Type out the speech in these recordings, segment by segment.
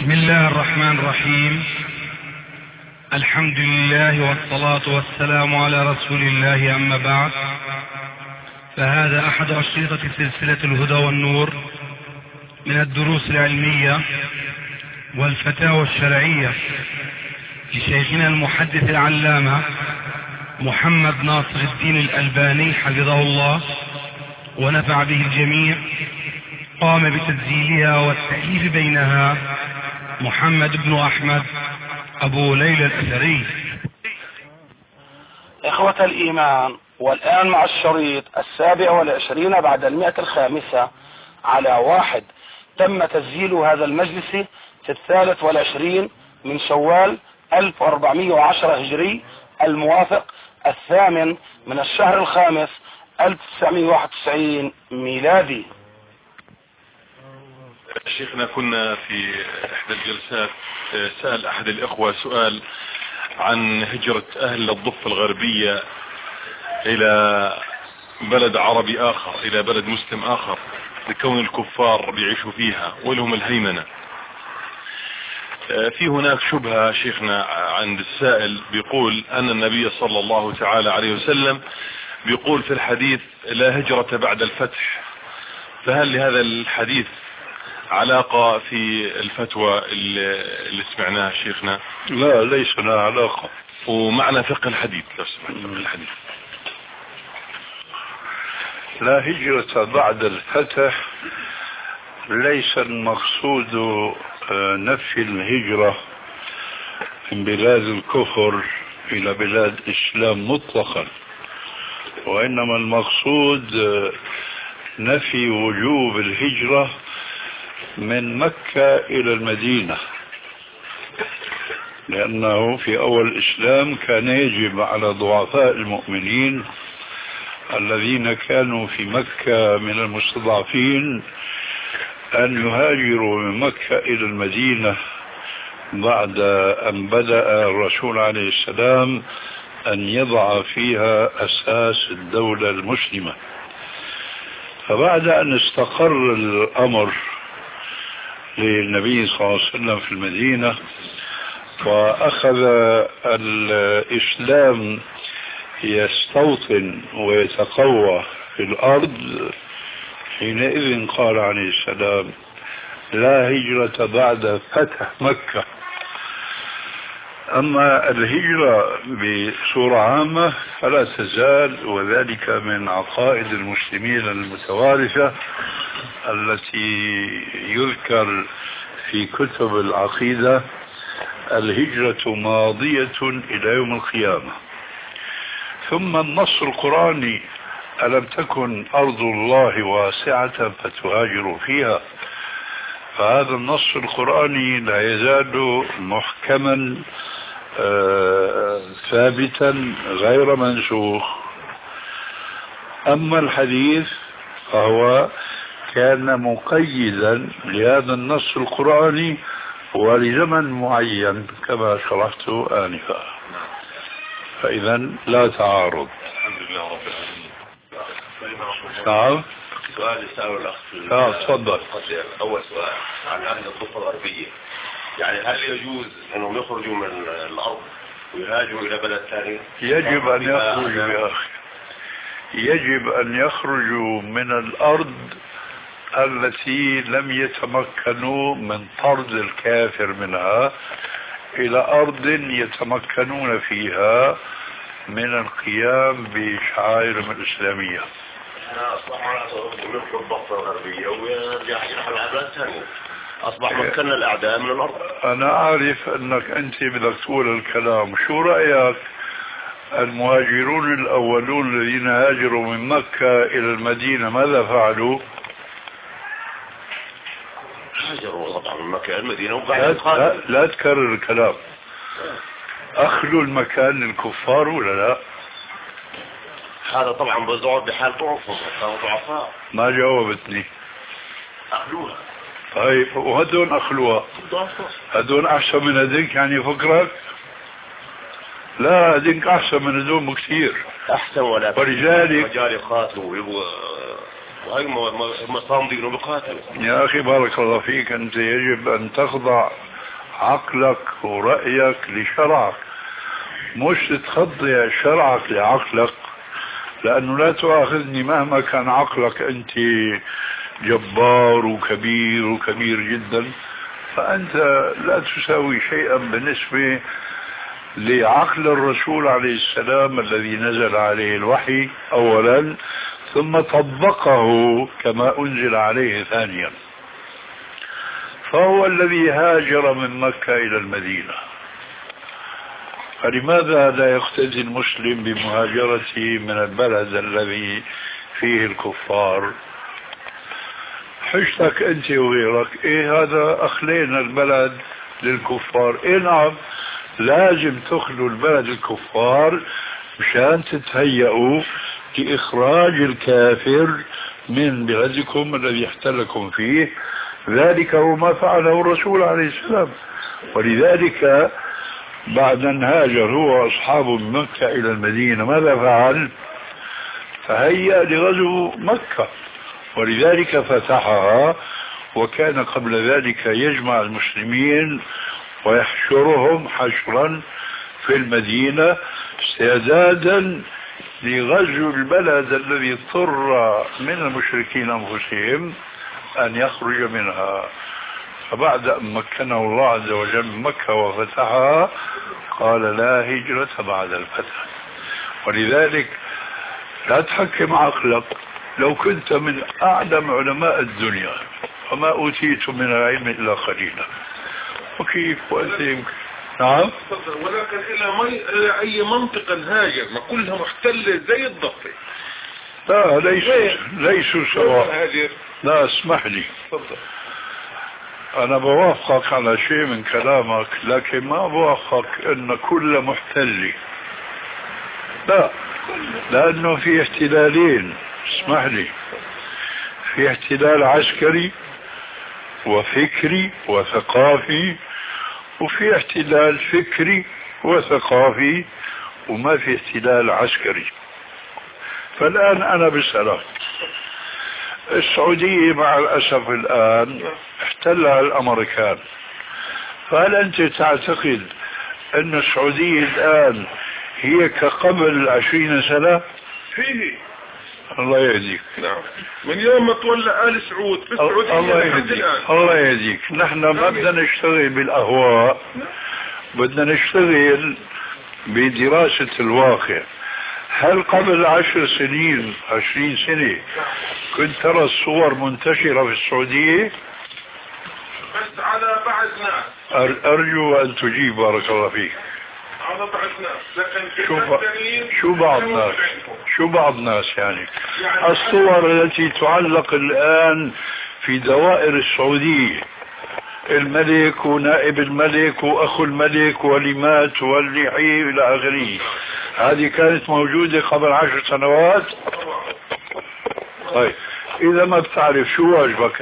بسم الله الرحمن الرحيم. الحمد لله والصلاة والسلام على رسول الله، أما بعد، فهذا أحد أشرطة سلسلة الهدى والنور من الدروس العلمية والفتاوى الشرعية لشيخنا المحدث العلامة محمد ناصر الدين الألباني حفظه الله ونفع به الجميع. قام بتسجيلها والتأليف بينها محمد بن أحمد أبو ليلى الأثري. إخوة الإيمان، والآن مع الشريط 27 بعد 105 على 1. تم تسجيل هذا المجلس في 23 من شوال 1410 هجري، الموافق 8 من الشهر 5 1991 ميلادي. شيخنا، كنا في إحدى الجلسات سأل أحد الإخوة سؤال عن هجرة أهل الضفة الغربية إلى بلد عربي آخر، إلى بلد مسلم آخر، لكون الكفار بيعيشوا فيها ولهم الهيمنة. في هناك شبهة شيخنا عند السائل، بيقول أن النبي صلى الله تعالى عليه وسلم بيقول في الحديث لا هجرة بعد الفتح، فهل لهذا الحديث علاقة في الفتوى اللي سمعناها شيخنا؟ لا، ليس لها علاقة. ومعنى فقه الحديث لو سمحت، فقه الحديث. لا هجرة بعد الفتح ليس المقصود نفي الهجرة من بلاد الكفر إلى بلاد الإسلام مطلقا، وإنما المقصود نفي وجوب الهجرة من مكة إلى المدينة، لأنه في أول الإسلام كان يجب على ضعفاء المؤمنين الذين كانوا في مكة من المستضعفين أن يهاجروا من مكة إلى المدينة بعد أن بدأ الرسول عليه السلام أن يضع فيها أساس الدولة المسلمة. فبعد أن استقر الأمر للنبي صلى الله عليه وسلم في المدينة وأخذ الإسلام يستوطن ويتقوى في الأرض، حينئذ قال عليه السلام لا هجرة بعد فتح مكة. أما الهجرة بصورة عامة فلا تزال، وذلك من عقائد المسلمين المتوارثة التي يذكر في كتب العقيدة الهجرة ماضية إلى يوم القيامة. ثم النص القرآني ألم تكن أرض الله واسعة فتهاجروا فيها، فهذا النص القرآني لا يزال محكما ثابتا غير منسوخ. أما الحديث فهو كان مقيدا لهذا النص القرآني ولزمن معين كما شرحت آنفا، فإذا لا تعارض. الحمد لله رب العالمين. نعم. سؤال يسأله الأخ. تفضل. أول سؤال عن أهل الضفة الغربية، يعني هل يجوز أنهم يخرجوا من الأرض ويهاجروا إلى بلد ثاني؟ يجب أن يخرجوا يا أخي، يجب أن يخرجوا من الأرض التي لم يتمكنوا من طرد الكافر منها إلى أرض يتمكنون فيها من القيام بشعائرهم الإسلامية. أصبح من الضفة الغربية ويرجع يرحل على بلد ثاني، أصبح مكنا الأعداء من الأرض. أنا أعرف أنك أنت بدك تقول الكلام. شو رأيك المهاجرون الأولون الذين هاجروا من مكة إلى المدينة ماذا فعلوا؟ هاجروا طبعا من مكة إلى المدينة لا تكرر الكلام. أخلوا المكان للكفار ولا لا؟ هذا طبعا بزعوا بحال ضعفهم، كانوا ضعفاء. ما جاوبتني. أخلوها. طيب وهدون أخلوها، هدون أحسن من هديك يعني فكرك؟ لا، هديك أحسن من هدون بكثير. أحسن، ولكن ولذلك رجال يقاتلوا ويبغوا وهم صامدين وبقاتلوا. يا أخي بارك الله فيك، أنت يجب أن تخضع عقلك ورأيك لشرعك، مش تخضع شرعك لعقلك، لأنه لا تؤاخذني مهما كان عقلك أنت جبار وكبير جدا، فأنت لا تساوي شيئا بالنسبة لعقل الرسول عليه السلام الذي نزل عليه الوحي أولا، ثم طبقه كما أنزل عليه ثانيا. فهو الذي هاجر من مكة إلى المدينة، فلماذا لا يقتدي المسلم بمهاجرته من البلد الذي فيه الكفار؟ حجتك أنت وغيرك إيه هذا أخلينا البلد للكفار. إيه نعم، لازم تخلوا البلد الكفار مشان تتهيئوا لإخراج الكافر من بلدكم الذي احتلكم فيه. ذلك هو ما فعله الرسول عليه السلام، ولذلك بعد أن هاجر هو وأصحابه من مكة إلى المدينة ماذا فعل؟ فهيأ لغزو مكة، ولذلك فتحها، وكان قبل ذلك يجمع المسلمين ويحشرهم حشرا في المدينة استعدادا لغزو البلد الذي اضطر من المشركين أنفسهم أن يخرج منها. فبعد أن مكنه الله عز وجل من مكة وفتحها قال لا هجرة بعد الفتح. ولذلك لا تحكم عقلك، لو كنت من أعلم علماء الدنيا وما أوتيت من العلم إلا قليلا، وكيف وأنت يمكن. نعم، ولكن إلى أي منطقة هاجر؟ ما كلها محتلة زي الضفة. لا ليسوا سواء. لا اسمح لي، أنا بوافقك على شيء من كلامك، لكن ما بوافقك أن كل محتل. لا، لأنه في احتلالين، اسمح لي، في احتلال عسكري وفكري وثقافي، وفي احتلال فكري وثقافي، وما في احتلال عسكري. فالآن أنا بسألك، السعودية مع الأسف الآن احتلها الأمريكان، فهل أنت تعتقد أن السعودية الآن هي كقبل 20 سنة؟ فيه الله يهديك. نعم، من يوم ما تولى آل سعود في السعودية الله يهديك. نحن ما بدنا نشتغل بالأهواء، بدنا نشتغل بدراسة الواقع. هل قبل 10 سنين 20 سنة كنت ترى الصور منتشرة في السعودية؟ بس على بعض ناس. أرجو أن تجيب، بارك الله فيك. على بعض ناس، لكن شو بعض ناس يعني الصور التي تعلق الآن في دوائر السعودية، الملك ونائب الملك وأخو الملك ولمات واللحي إلى آخره، هذه كانت موجودة قبل 10 سنوات. طيب إذا ما بتعرف شو واجبك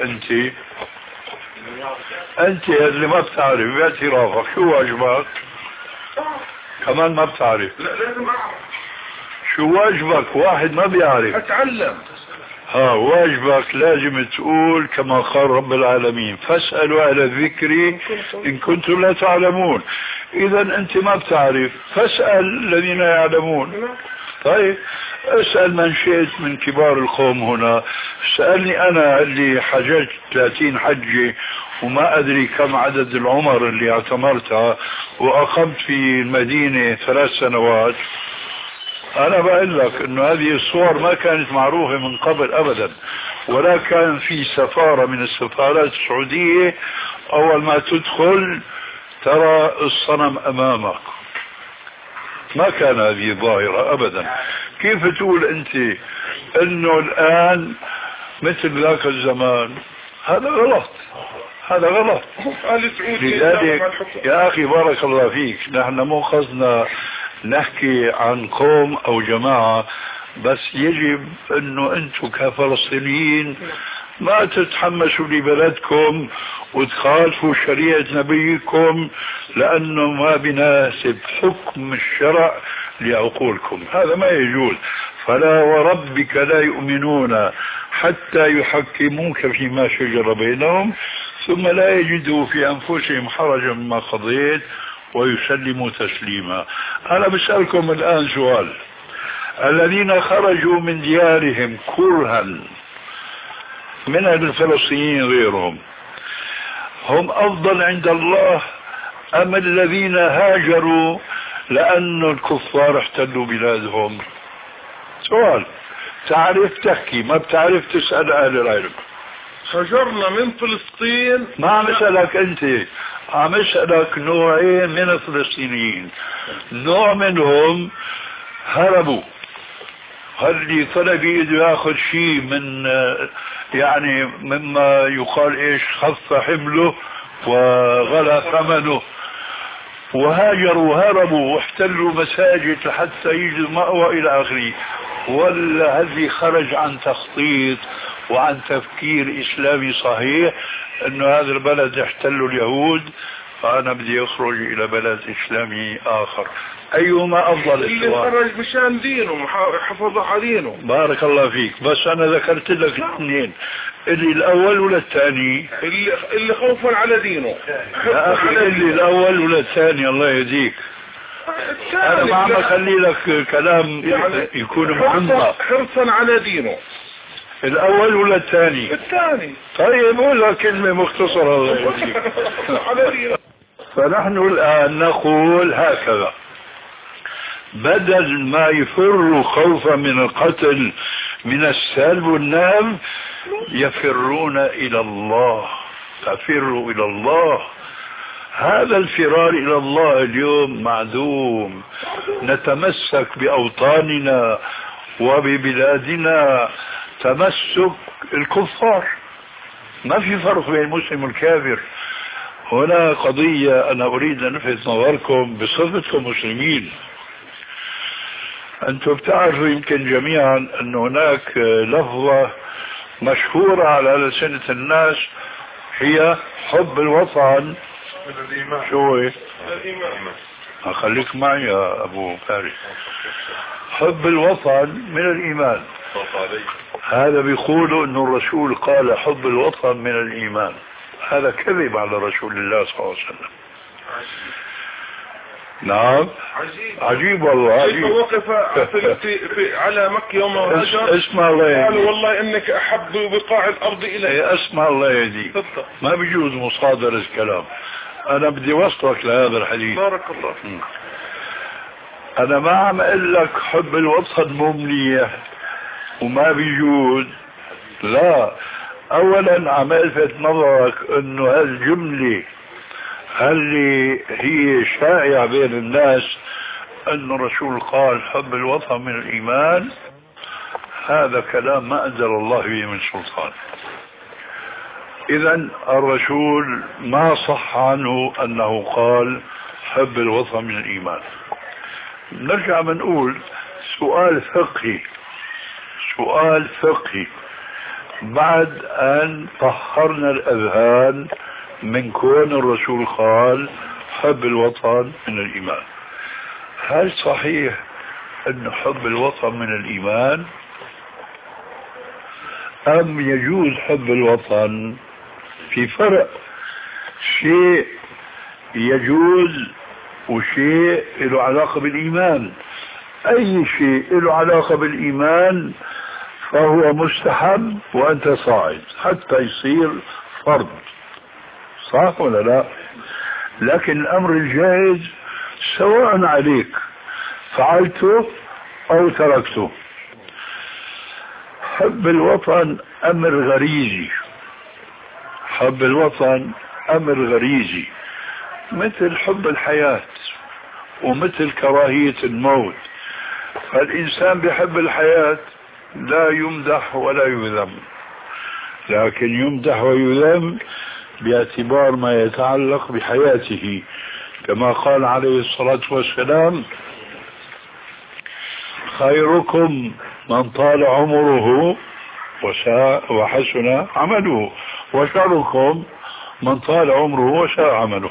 أنت اللي ما بتعرف باعترافك شو واجبك؟ كمان ما بتعرف. لا، لازم أعرف شو واجبك. واحد ما بيعرف أتعلم. واجبك لازم تقول كما قال رب العالمين فاسألوا أهل الذكر إن كنتم لا تعلمون. إذا أنت ما بتعرف فاسأل الذين يعلمون. طيب اسأل من شئت من كبار القوم هنا. سألني أنا اللي حججت 30 حجة وما أدري كم عدد العمر اللي اعتمرتها وأقمت في المدينة 3 سنوات. أنا بقول لك إنه هذه الصور ما كانت معروفة من قبل أبدا، ولا كان في سفارة من السفارات السعودية أول ما تدخل ترى الصنم أمامك. ما كان هذه ظاهرة أبدا. كيف تقول أنت إنه الآن مثل ذاك الزمان؟ هذا غلط. لذلك يا أخي بارك الله فيك، نحن مو قصدنا نحكي عن قوم أو جماعة، بس يجب أنه أنتم كفلسطينيين ما تتحمسوا لبلدكم وتخالفوا شريعة نبيكم لأنه ما بناسب حكم الشرع لعقولكم. هذا ما يجوز. فلا وربك لا يؤمنون حتى يحكموك فيما شجر بينهم ثم لا يجدوا في أنفسهم حرجا مما قضيت ويسلموا تسليما. أنا بسألكم الآن سؤال: الذين خرجوا من ديارهم كرها من الفلسطينيين غيرهم هم أفضل عند الله أم الذين هاجروا لأن الكفار احتلوا بلادهم؟ سؤال، تعرف تحكي، ما بتعرف تسأل أهل العلم. هجرنا من فلسطين. ما عم اسألك انت، عم اسألك نوعين من الفلسطينيين. نوع منهم هربوا، اللي طلب بيده ياخذ شيء من يعني مما يقال ايش خف حمله وغلى ثمنه، وهاجروا هربوا واحتلوا مساجد لحتى يجدوا مأوى الى اخره. ولا هذي خرج عن تخطيط وعن تفكير اسلامي صحيح انه هذا البلد احتلوا اليهود فانا بدي اخرج الى بلد اسلامي اخر؟ ايهما افضل؟ اللي خرج مشان دينه، حفظ على دينه. بارك الله فيك. بس انا ذكرت لك الاثنين، اللي الاول ولا الثاني؟ اللي خوفا على دينه. يا اخي اللي الاول ولا الثاني؟ الله يهديك. انا ما عم اخلي لك كلام يعني يكون محمد. حرصا على دينه. الاول ولا الثاني؟ الثاني. طيب قولها كلمة مختصرة الله يهديك. على دينه. فنحن الان نقول هكذا: بدل ما يفروا خوفا من القتل من السلب والنهب يفرون الى الله. تفروا الى الله. هذا الفرار الى الله اليوم معدوم. نتمسك باوطاننا وببلادنا تمسك الكفار. ما في فرق بين المسلم والكافر. هنا قضية أنا أريد أن ألفت نظركم بصفتكم مسلمين. أنتم بتعرفوا يمكن جميعا أن هناك لفظة مشهورة على ألسنة الناس هي حب الوطن من الإيمان. شو هو؟ الإيمان. خليك معي يا أبو فارس. حب الوطن من الإيمان. هذا بيقولوا أن الرسول قال حب الوطن من الإيمان. هذا كذب على رسول الله صلى الله عليه وسلم. نعم عجيب والله عجيب. وقف على مكة يوم هاجر. اسمع الله يهديك. قال والله انك احب بقاع الارض الي. اسمع الله يهديك. ما بيجوز مصادرة الكلام. انا بدي وصلك لهذا الحديث. بارك الله. انا ما عم اقول لك حب الوطن مو منيح وما بيجوز، لا. اولا عم الفت نظرك انه هالجملة اللي هي شائعة بين الناس ان الرسول قال حب الوطن من الايمان، هذا كلام ما انزل الله به من سلطان. اذا الرسول ما صح عنه انه قال حب الوطن من الايمان. نرجع بنقول سؤال فقهي بعد ان طهرنا الاذهان من كون الرسول قال حب الوطن من الايمان. هل صحيح ان حب الوطن من الايمان ام يجوز حب الوطن؟ في فرق، شيء يجوز وشيء له علاقة بالايمان. اي شيء له علاقة بالايمان فهو مستحب وانت صاعد حتى يصير فرض، صح ولا لا؟ لكن الامر الجائز سواء عليك فعلته او تركته. حب الوطن امر غريزي. حب الوطن امر غريزي مثل حب الحياة ومثل كراهية الموت. فالانسان بيحب الحياة لا يمدح ولا يذم، لكن يمدح ويذم باعتبار ما يتعلق بحياته، كما قال عليه الصلاة والسلام خيركم من طال عمره وحسن عمله وشركم من طال عمره وشاء عمله.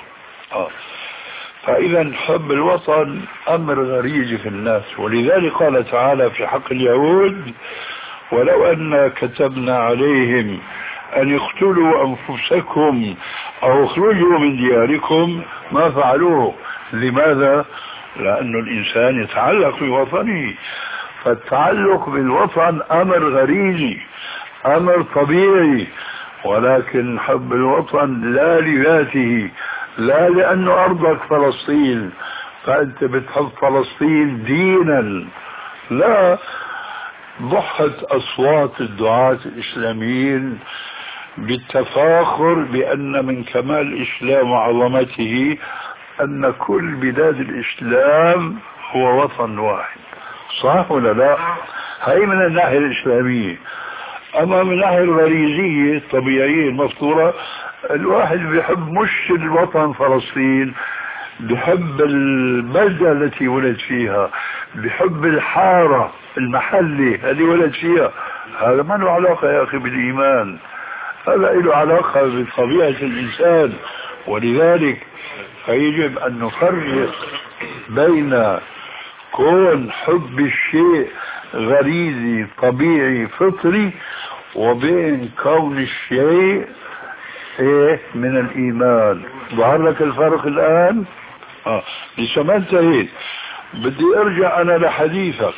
فإذا حب الوطن أمر غريزي في الناس، ولذلك قال تعالى في حق اليهود ولو أن كتبنا عليهم أن اقتلوا أنفسكم أو اخرجوا من دياركم ما فعلوه. لماذا؟ لأن الإنسان يتعلق بوطنه، فالتعلق بالوطن أمر غريزي، أمر طبيعي، ولكن حب الوطن لا لذاته، لا لأنه أرضك فلسطين فأنت بتحب فلسطين دينا، لا. ضحت أصوات الدعاة الإسلاميين بالتفاخر بأن من كمال الإسلام وعظمته أن كل بلاد الإسلام هو وطن واحد. صح ولا لا؟ هاي من الناحية الإسلامية. أما من الناحية الغريزية الطبيعية المفطورة، الواحد بيحب مش الوطن فلسطين، بحب البلدة التي ولد فيها، بحب الحارة المحلة اللي ولد فيها. هذا ما له علاقة يا أخي بالإيمان، هذا له علاقة بطبيعة الإنسان. ولذلك فيجب أن نفرق بين كون حب الشيء غريزي طبيعي فطري وبين كون الشيء من الإيمان. ظهر لك الفرق الآن؟ لسه ما انتهيت، بدي ارجع انا لحديثك.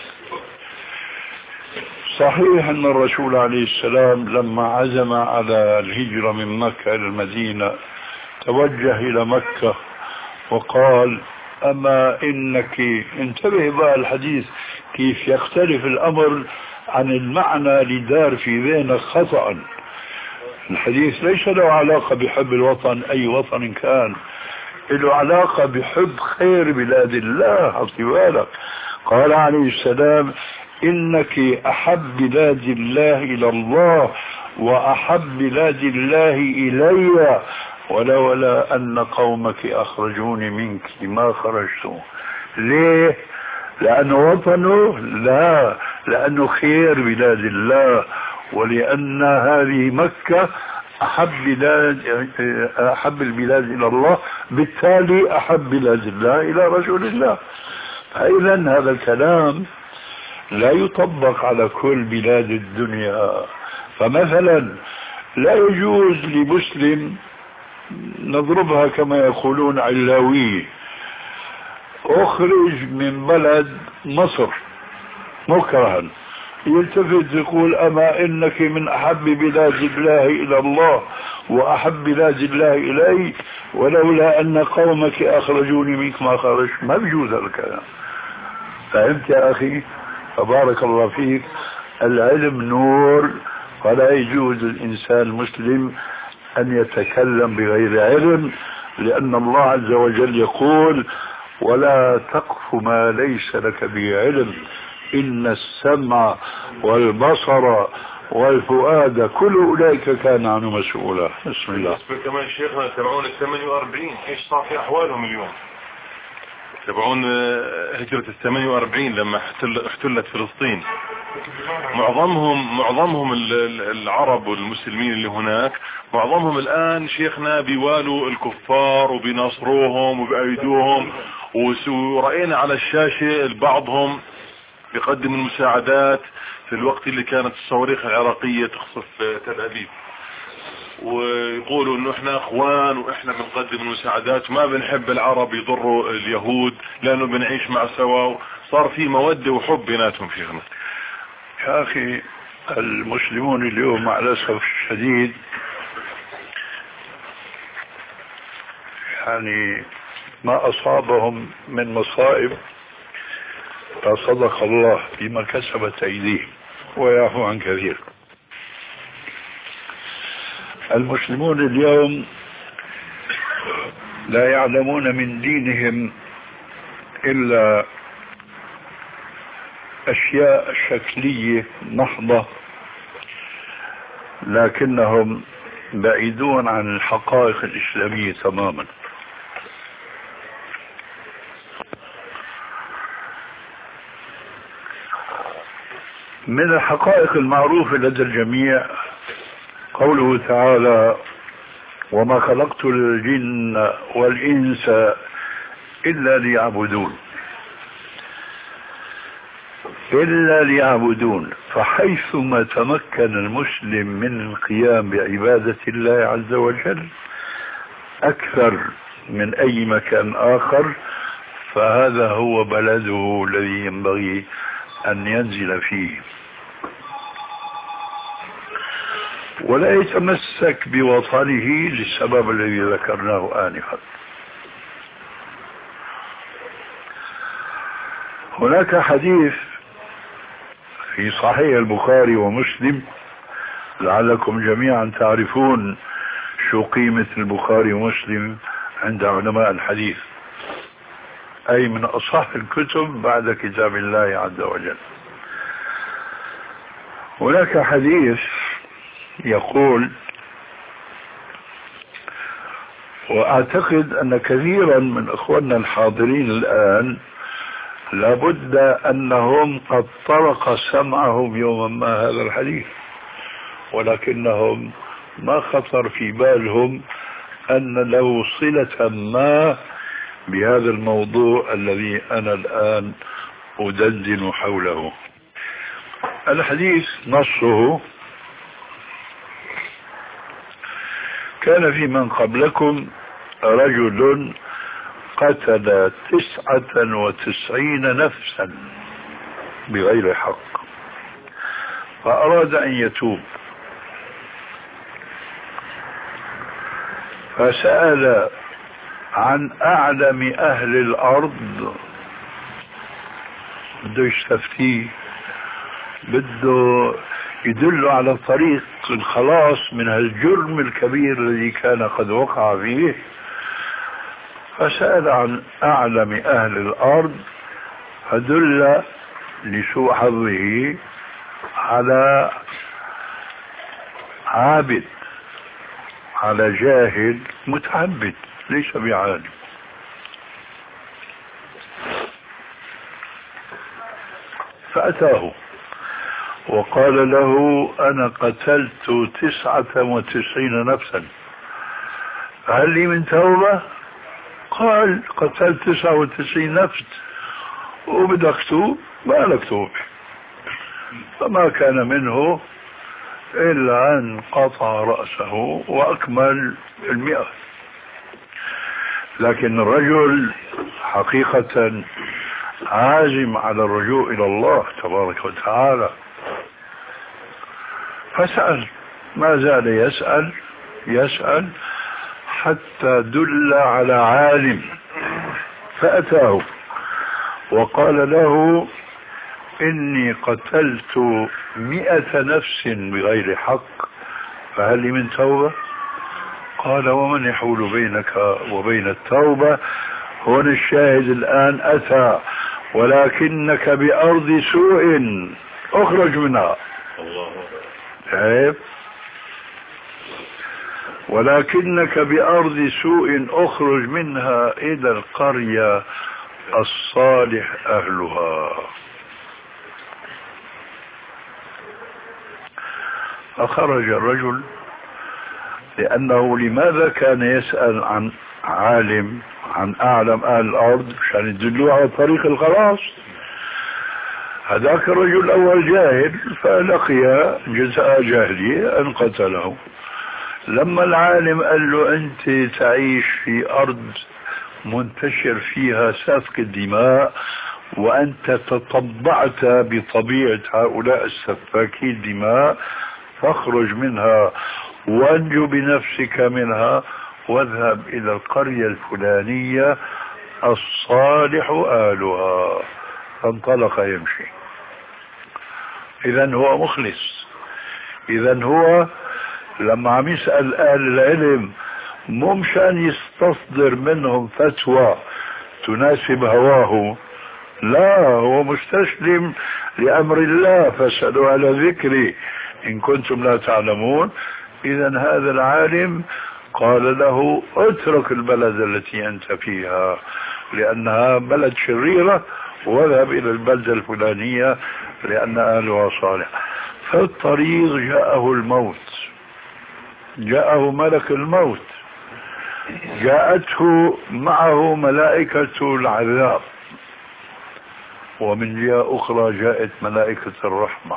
صحيح ان الرسول عليه السلام لما عزم على الهجرة من مكة الى المدينة توجه الى مكة وقال: اما انك، انتبه بقى الحديث كيف يختلف الامر عن المعنى اللي دار في ذهنك خطأ. الحديث ليس له علاقة بحب الوطن اي وطن كان، له علاقة بحب خير بلاد الله. حطي بالك، قال عليه السلام: إنك أحب بلاد الله إلى الله وأحب بلاد الله إلي، ولولا أن قومك أخرجوني منك ما خرجت. ليه؟ لأنه وطنه؟ لا، لأنه خير بلاد الله، ولأن هذه مكة أحب البلاد إلى الله، بالتالي أحب بلاد الله إلى رسول الله. فإذا هذا الكلام لا يطبق على كل بلاد الدنيا. فمثلا لا يجوز لمسلم، نضربها كما يقولون علاوية، أخرج من بلد مصر مكرها، يلتفت يقول: أما إنك من أحب بلاد الله إلى الله وأحب بلاد الله إلي، ولولا أن قومك أخرجوني منك ما خرج. ما بيجوز هذا الكلام. فهمت يا أخي؟ فبارك الله فيك. العلم نور، فلا يجوز الإنسان المسلم أن يتكلم بغير علم، لأن الله عز وجل يقول: ولا تقف ما ليس لك به علم، إن السمع والبصر والفؤاد كل أولئك كان عنه مسؤولا. بسم الله. كمان شيخنا تبعون 48 ايش صار في أحوالهم اليوم؟ تبعون هجرة 48 لما احتلت فلسطين، معظمهم العرب والمسلمين اللي هناك، معظمهم الآن شيخنا بيوالوا الكفار وبيناصروهم وبأيدوهم، ورأينا على الشاشة بعضهم يقدم المساعدات في الوقت اللي كانت الصواريخ العراقية تخصف تل أبيب، ويقولوا انه احنا اخوان واحنا بنقدم المساعدات، ما بنحب العرب يضروا اليهود لانه بنعيش مع سوا. صار في مودة وحب بيناتهم شيخنا. يا اخي المسلمون اليوم مع الاسف الشديد يعني ما اصابهم من مصائب فصدق الله بما كسبت ايديهم ويعفو عن كثير. المسلمون اليوم لا يعلمون من دينهم إلا أشياء شكلية محضة، لكنهم بعيدون عن الحقائق الإسلامية تماما. من الحقائق المعروفة لدى الجميع قوله تعالى: وما خلقت الجن والإنس إلا ليعبدون. إلا ليعبدون. فحيثما تمكن المسلم من القيام بعبادة الله عز وجل أكثر من أي مكان آخر، فهذا هو بلده الذي ينبغي أن ينزل فيه، ولا يتمسك بوطنه للسبب الذي ذكرناه آنفا. هناك حديث في صحيح البخاري ومسلم، لعلكم جميعا تعرفون شو قيمة البخاري ومسلم عند علماء الحديث، أي من أصح الكتب بعد كتاب الله عز وجل. هناك حديث يقول، وأعتقد أن كثيرا من أخواننا الحاضرين الآن لابد أنهم قد طرق سمعهم يوما ما هذا الحديث، ولكنهم ما خطر في بالهم أن له صلة ما بهذا الموضوع الذي أنا الآن أدندن حوله. الحديث نصه: كان في من قبلكم رجل قتل 99 نفسا بغير حق، فأراد أن يتوب، فسأل عن أعلم أهل الأرض، بده يستفتيه، بده يدل على طريق الخلاص من هالجرم الكبير الذي كان قد وقع فيه. فسأل عن أعلم أهل الأرض، فدل لسوء حظه على عابد، على جاهل متعبد ليس بعالم. فأتاه وقال له: أنا قتلت 99 نفسا، هل لي من توبة؟ قال: قتلت 99 نفس وبدك توب؟ ما لك توب. فما كان منه إلا أن قطع رأسه وأكمل 100. لكن الرجل حقيقة عازم على الرجوع إلى الله تبارك وتعالى، فسأل، ما زال يسأل حتى دل على عالم، فأتاه وقال له: إني قتلت 100 نفس بغير حق، فهل لي من توبة؟ قال: ومن يحول بينك وبين التوبة؟ هنا الشاهد الآن أتى: ولكنك بأرض سوء اخرج منها. عيب. ولكنك بأرض سوء اخرج منها إلى القرية الصالح أهلها. فخرج الرجل، لأنه لماذا كان يسأل عن عالم، عن أعلم أهل الأرض؟ عشان يدلوا على طريق الخلاص. هذاك الرجل الأول جاهل، فلقي جزاء جاهلية أن قتله. لما العالم قال له: أنت تعيش في أرض منتشر فيها سفك الدماء، وأنت تطبعت بطبيعة هؤلاء السفاكي الدماء، فاخرج منها وانجو بنفسك منها واذهب إلى القرية الفلانية الصالح أهلها. فانطلق يمشي. إذن هو مخلص. إذن هو لما عم يسأل أهل العلم مو مشان يستصدر منهم فتوى تناسب هواه، لا، هو مستسلم لأمر الله: فاسألوا على ذكري إن كنتم لا تعلمون. إذن هذا العالم قال له: اترك البلد التي أنت فيها لأنها بلد شريرة، واذهب إلى البلدة الفلانية لأن أهلها صالح. في الطريق جاءه الموت، جاءه ملك الموت، جاءته معه ملائكة العذاب، ومن جهة أخرى جاءت ملائكة الرحمة،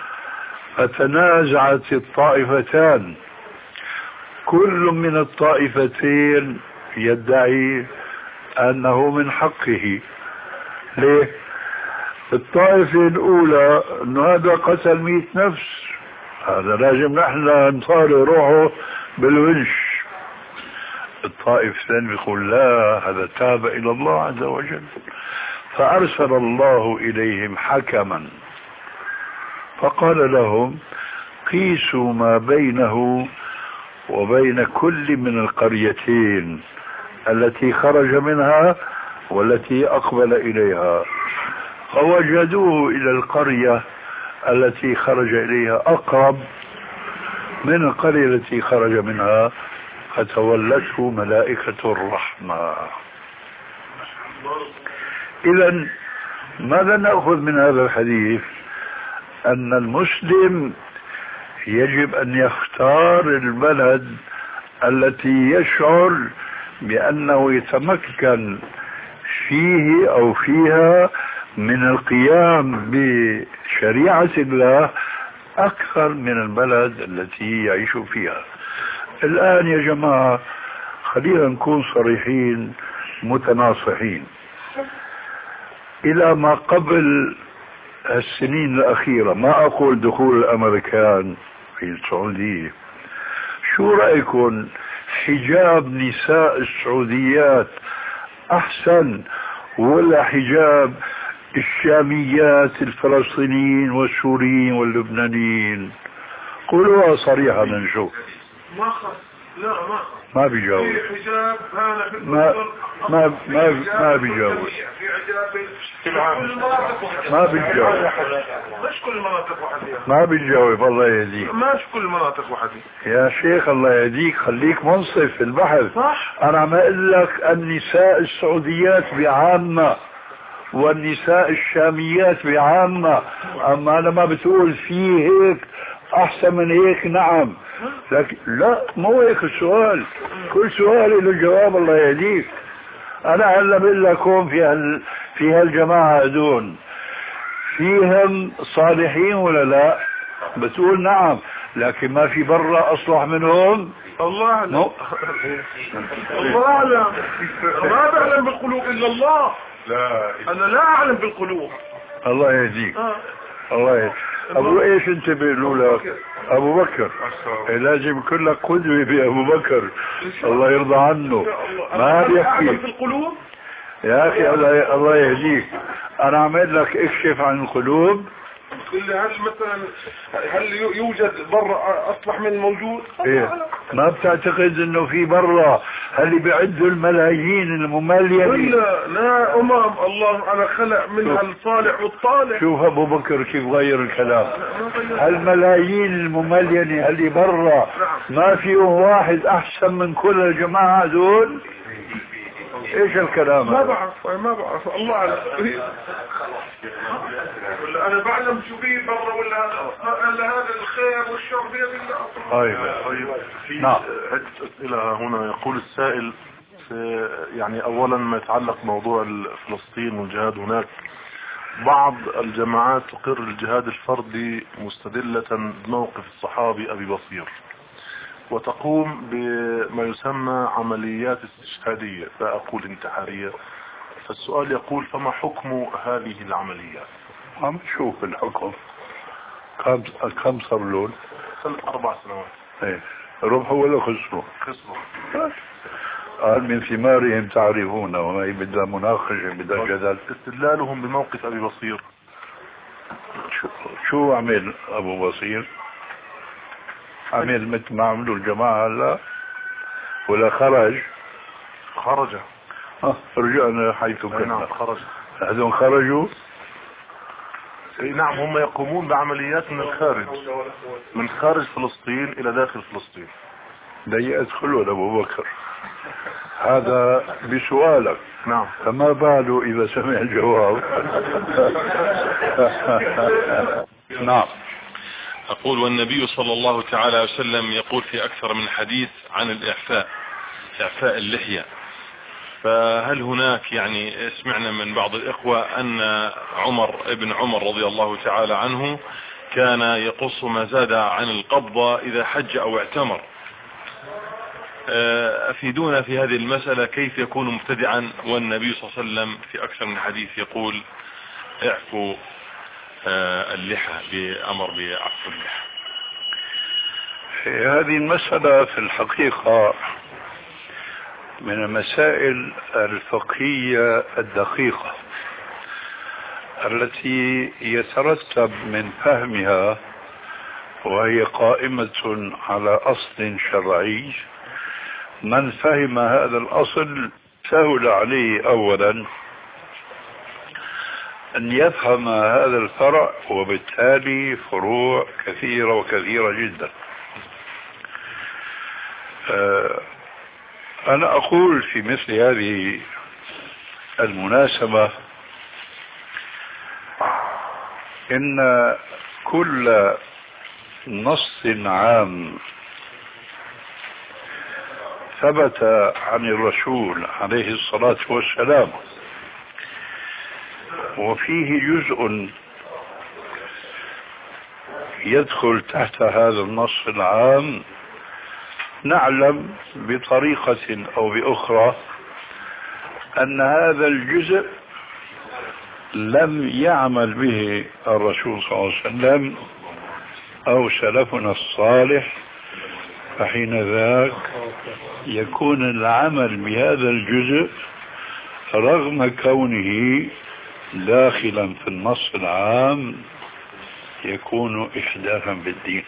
فتنازعت الطائفتان، كل من الطائفتين يدعي أنه من حقه. ليه؟ الطائفة الأولى أنه هذا قتل 100 نفس، هذا لازم نحن نطالع روحه بالونش. الطائف الثاني يقول لا، هذا تاب إلى الله عز وجل، فأرسل الله إليهم حكما فقال لهم قيسوا ما بينه وبين كل من القريتين التي خرج منها والتي أقبل إليها، فوجدوه إلى القرية التي خرج إليها أقرب من القرية التي خرج منها، فتولته ملائكة الرحمة. إذن ماذا نأخذ من هذا الحديث؟ أن المسلم يجب أن يختار البلد التي يشعر بأنه يتمكن فيه أو فيها من القيام بشريعة الله أكثر من البلد التي يعيش فيها. الآن يا جماعة خلينا نكون صريحين متناصحين. إلى ما قبل السنين الأخيرة، ما أقول دخول الأمريكان في السعودية، شو رأيكم حجاب نساء السعوديات أحسن ولا حجاب الشاميات الفلسطينيين والسوريين واللبنانيين؟ قولوها صريحة نشوف. ما خف. لا ما بيجاوب. في حجاب هذا ما بيجاوب. في حجاب ما بيجاوب. مش كل المناطق وحديها. ما بيجاوب. الله يهديك. مش كل المناطق وحديها يا شيخ الله يهديك، خليك منصف في البحث. صح. انا عم اقول لك النساء السعوديات بعامة والنساء الشاميات بعامة، اما انا ما بتقول في هيك احسن من هيك. نعم، لكن لا، مو هيك السؤال. كل سؤال له جواب. الله يهديك. انا هلا بقول لكم في هالجماعة هذول فيهم صالحين ولا لا؟ بتقول نعم، لكن ما في برا اصلح منهم. الله أعلم. الله أعلم. ما بعلم بالقلوب إلا الله. لا، أنا لا أعلم بالقلوب. الله يهديك. الله يهديك. أبو إيش أنت بيقولوا لك؟ أبو بكر. لازم يكون لك قدوة بأبو بكر، الله يرضى عنه. ما بيحكي بالقلوب يا أخي. الله يهديك. أنا عمل لك اكشف عن القلوب. هل مثلا يوجد برا أصلح من موجود؟ إيه؟ ما بتعتقد إنه في برا اللي بيعدوا الملايين المملينة؟ لا أمام الله على خلق منها الصالح والطالح. شوف أبو بكر كيف غير الكلام. الملايين المملينة اللي برا ما فيهم واحد أحسن من كل الجماعة دول؟ ايش الكلام؟ ما بعرف الله أعلم. انا بعلم شو في برا ولا هذا الخير والشر بيد الله. طيب في نعم. عدة أسئلة هنا. يقول السائل يعني اولا ما يتعلق موضوع فلسطين والجهاد هناك، بعض الجماعات تقر الجهاد الفردي مستدلة بموقف الصحابي ابي بصير، وتقوم بما يسمى عمليات استشهادية، لا أقول انتحارية. فالسؤال يقول فما حكم هذه العمليات؟ عم تشوف الحكم. كم صار لون؟ 4 سنوات. ايه، ربحوا ولا خسروا؟ خسروا. قال من ثمارهم تعرفون، وما هي بدها مناقشة بدها جدل. استدلالهم بموقف أبي بصير. شو عمل أبو بصير؟ عمل مثل ما عملوا الجماعة هلا ولا خرج؟ رجعنا حيث كنا. نعم خرج. هذول خرجوا. نعم، هم يقومون بعمليات من الخارج، من خارج فلسطين الى داخل فلسطين. لا يدخلوا لأبو بكر. هذا بسؤالك. نعم. فما باله إذا سمع الجواب. نعم. أقول والنبي صلى الله تعالى وسلم يقول في أكثر من حديث عن الإعفاء، إعفاء اللحية، فهل هناك يعني سمعنا من بعض الإخوة أن ابن عمر رضي الله تعالى عنه كان يقص ما زاد عن القبضة إذا حج أو اعتمر. أفيدونا في هذه المسألة، كيف يكون مبتدعا والنبي صلى الله عليه وسلم في أكثر من حديث يقول اعفوا اللحى، بأمر بعفو اللحى. هذه المسألة في الحقيقة من المسائل الفقهية الدقيقة التي يترتب من فهمها، وهي قائمة على أصل شرعي. من فهم هذا الأصل سهل عليه أولا أن يفهم هذا الفرع، وبالتالي فروع كثيرة وكثيرة جدا. أنا أقول في مثل هذه المناسبة إن كل نص عام ثبت عن الرسول عليه الصلاة والسلام وفيه جزء يدخل تحت هذا النص العام، نعلم بطريقة أو بأخرى أن هذا الجزء لم يعمل به الرسول صلى الله عليه وسلم أو سلفنا الصالح، فحين ذاك يكون العمل بهذا الجزء رغم كونه داخلا في النص العام يكون إحداثا بالدين.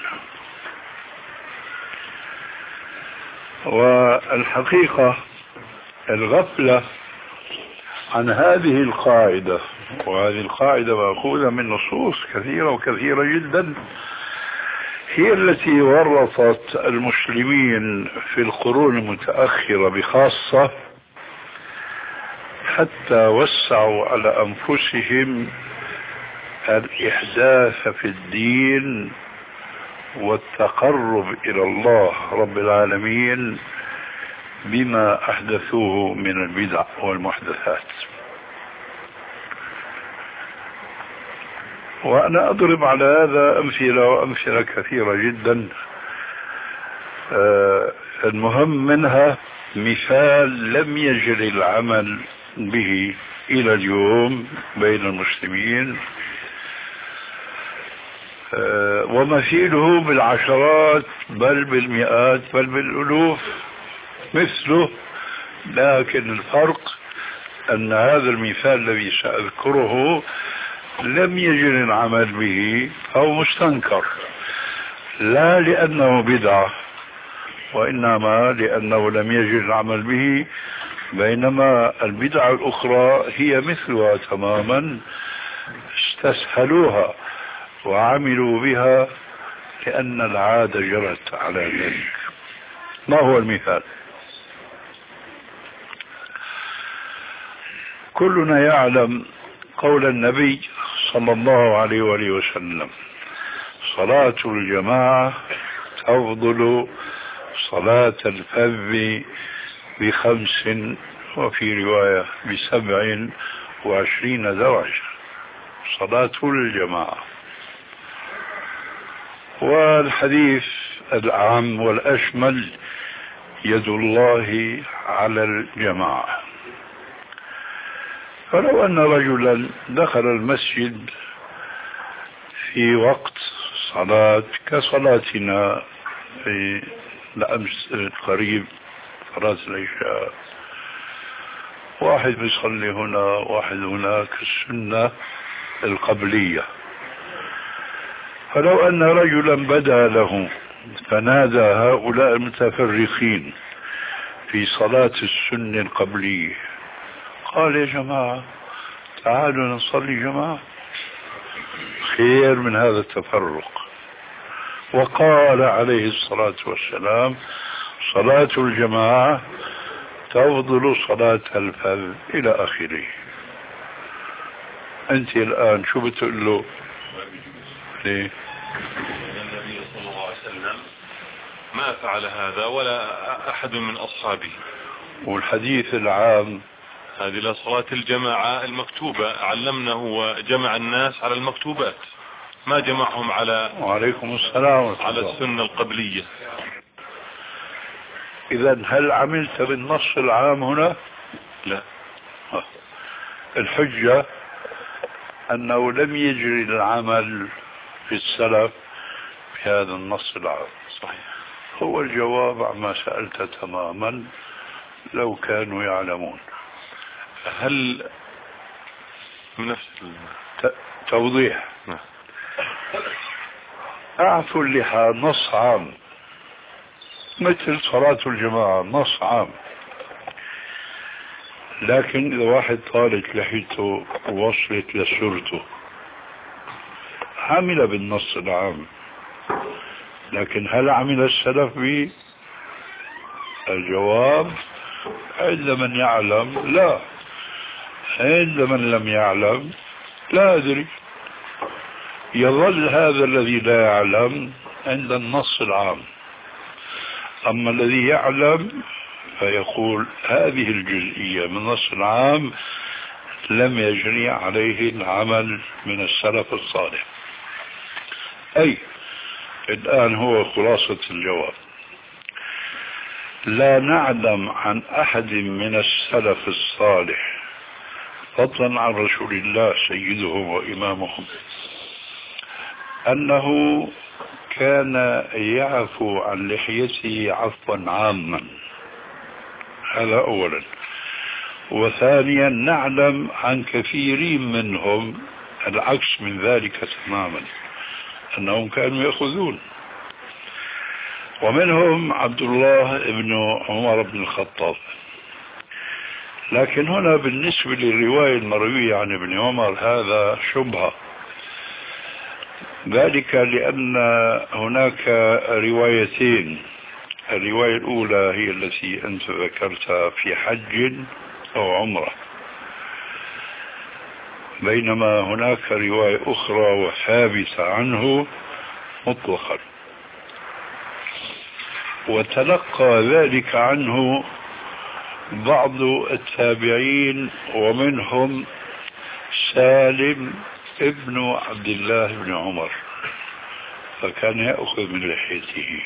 والحقيقة الغفلة عن هذه القاعدة، وهذه القاعدة مأخوذة من نصوص كثيرة وكثيرة جدا، هي التي ورطت المسلمين في القرون المتأخرة بخاصة، حتى وسعوا على أنفسهم الإحداث في الدين والتقرب إلى الله رب العالمين بما أحدثوه من البدع والمحدثات. وأنا أضرب على هذا أمثلة كثيرة جدا. المهم منها مثال لم يجري العمل به إلى اليوم بين المسلمين، ومثيله بالعشرات بل بالمئات بل بالألوف مثله، لكن الفرق أن هذا المثال الذي سأذكره لم يجري العمل به أو مستنكر، لا لأنه بدعة وإنما لأنه لم يجري العمل به، بينما البدع الأخرى هي مثلها تماما، استسهلوها وعملوا بها لأن العادة جرت على ذلك. ما هو المثال؟ كلنا يعلم قول النبي صلى الله عليه وآله وسلم: صلاة الجماعة تفضل صلاة الفذ ب5 وفي رواية ب27 درجة، صلاة الجماعة. والحديث الأعم والأشمل: يد الله على الجماعة. فلو أن رجلا دخل المسجد في وقت صلاة كصلاتنا في الأمس القريب، صلاة العشاء، واحد بيصلي هنا واحد هناك، السنة القبلية، فلو أن رجلا بدا له فنادى هؤلاء المتفرقين في صلاة السنة القبلية، قال: يا جماعة تعالوا نصلي جماعة، خير من هذا التفرق. وقال عليه الصلاة والسلام: صلاة الجماعة تفضل صلاة الفذ، إلى آخره. أنت الآن شو بتقول له؟ ليه؟ النبي صلى الله عليه وسلم ما فعل هذا ولا أحد من أصحابه، والحديث العام هذه لصلاة الجماعة المكتوبة، علمنا هو جمع الناس على المكتوبات، ما جمعهم على وعليكم السلام على السنة القبلية. إذا هل عملت بالنص العام هنا؟ لا. الحجة أنه لم يجري العمل في السلف بهذا النص العام. صحيح. هو الجواب عما سألت تماما، لو كانوا يعلمون. هل من نفس توضيح؟ أعفوا اللحى نص عام، مثل صلاة الجماعة نص عام، لكن إذا واحد طالت لحيته ووصلت لسرته عمل بالنص العام، لكن هل عمل السلف به؟ الجواب عند من يعلم لا، عند من لم يعلم لا أدري. يظل هذا الذي لا يعلم عند النص العام، أما الذي يعلم فيقول هذه الجزئية من النص العام لم يجري عليه العمل من السلف الصالح. أي الآن هو خلاصة الجواب، لا نعلم عن أحد من السلف الصالح فضلا عن رسول الله سيدهم وإمامهم أنه كان يعفو عن لحيته عفوا عاما. هذا أولا. وثانيا نعلم عن كثيرين منهم العكس من ذلك تماما، أنهم كانوا يأخذون، ومنهم عبد الله بن عمر بن الخطاب. لكن هنا بالنسبة للرواية المروية عن ابن عمر هذا شبهة، ذلك لأن هناك روايتين. الرواية الأولى هي التي أنت ذكرتها في حج أو عمرة، بينما هناك رواية أخرى وثابتة عنه مطلقا، وتلقى ذلك عنه بعض التابعين، ومنهم سالم ابن عبد الله بن عمر، فكان يأخذ من لحيته.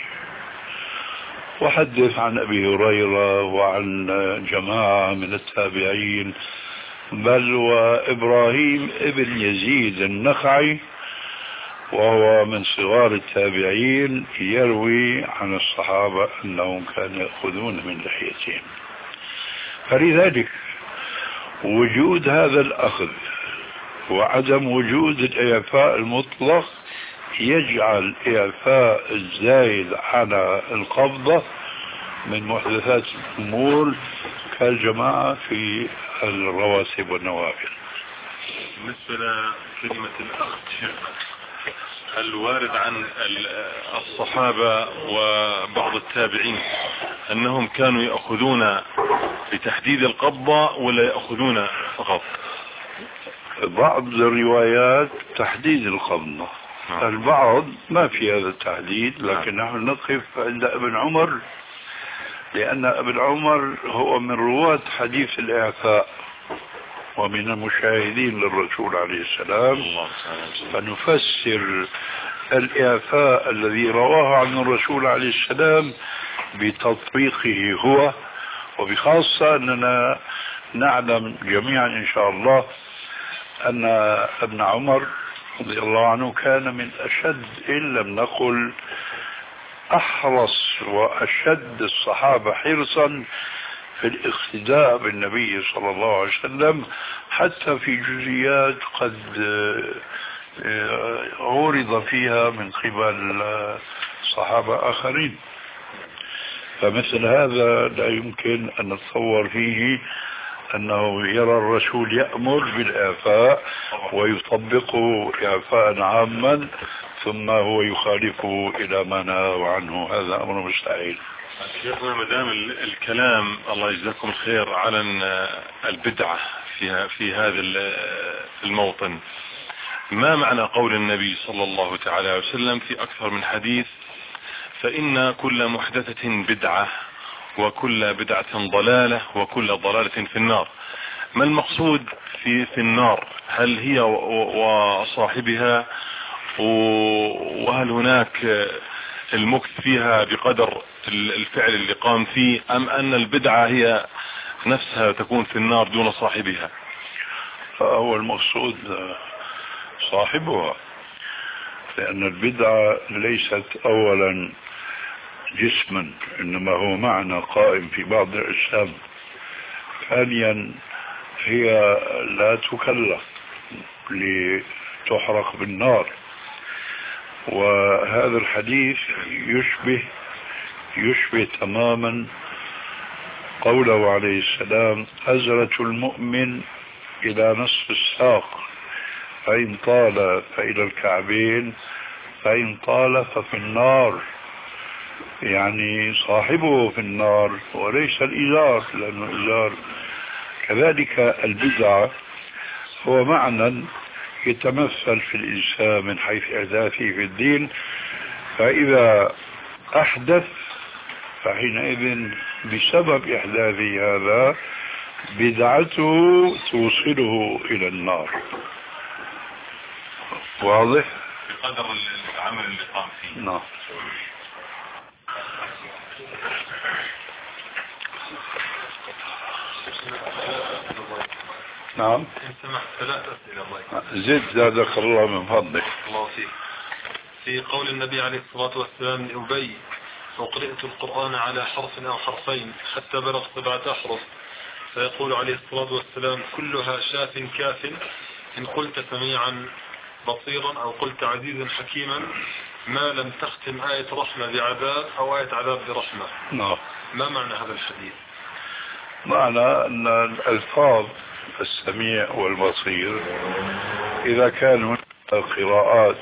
وحدث عن أبي هريرة وعن جماعة من التابعين، بل وإبراهيم ابن يزيد النخعي وهو من صغار التابعين يروي عن الصحابة أنهم كانوا يأخذون من لحيتهم. فلذلك وجود هذا الأخذ وعدم وجود الإعفاء المطلق يجعل إعفاء الزايد على القبضة من محدثات الأمور كالجماعة في الرواتب والنوافل. بالنسبة لكلمة الأخذ الوارد عن الصحابة وبعض التابعين أنهم كانوا يأخذون بتحديد القبضة ولا يأخذون فقط؟ بعض الروايات تحديد القبضة، البعض ما في هذا التحديد، لكن نحن نقف عند ابن عمر لأن ابن عمر هو من رواة حديث الإعفاء ومن المشاهدين للرسول عليه السلام، فنفسر الإعفاء الذي رواه عن الرسول عليه السلام بتطبيقه هو، وبخاصة أننا نعلم جميعا إن شاء الله أن ابن عمر رضي الله عنه كان من أشد إن لم نقل أحرص وأشد الصحابة حرصا في الاقتداء بالنبي صلى الله عليه وسلم، حتى في جزئيات قد عورض فيها من قبل صحابة آخرين. فمثل هذا لا يمكن أن نتصور فيه أنه يرى الرسول يأمر بالإعفاء ويطبقه إعفاء عاما ثم هو يخالفه إلى ما نهى عنه، هذا أمر مستحيل. شيخنا مدام الكلام الله يجزاكم الخير على البدعة في هذا الموطن، ما معنى قول النبي صلى الله تعالى عليه وسلم في أكثر من حديث: فإن كل محدثة بدعة وكل بدعة ضلالة وكل ضلالة في النار. ما المقصود في النار؟ هل هي وصاحبها، وهل هناك المكث فيها بقدر الفعل اللي قام فيه، أم أن البدعة هي نفسها تكون في النار دون صاحبها؟ هو المقصود صاحبها، لأن البدعة ليست أولا جسما، إنما هو معنى قائم في بعض الأجسام. ثانيا هي لا تكلف لتحرق بالنار. وهذا الحديث يشبه تماما قوله عليه السلام: أزرة المؤمن إلى نصف الساق، فإن طال فإلى الكعبين، فإن طال ففي النار. يعني صاحبه في النار وليس الإزار، لأنه الإزار. كذلك البدعة هو معنى يتمثل في الإنسان من حيث إحداثه في الدين، فإذا أحدث فحينئذ بسبب إحداثه هذا بدعته توصله إلى النار. واضح؟ بقدر العمل اللي قام فيه. نعم. نعم. ثلاث أسئلة الله. زد زادك الله من فضلك. الله فيك. في قول النبي عليه الصلاة والسلام لأبي: وقرأت القرآن على حرف أو حرفين حتى بلغ 7 أحرف، فيقول عليه الصلاة والسلام: كلها شاف كاف، إن قلت سميعا بصيرا أو قلت عزيزا حكيما، ما لم تختم آية رحمة بعذاب أو آية عذاب برحمة. نعم. ما معنى هذا الحديث؟ معنى أن الألفاظ السميع والبصير إذا كانوا قراءات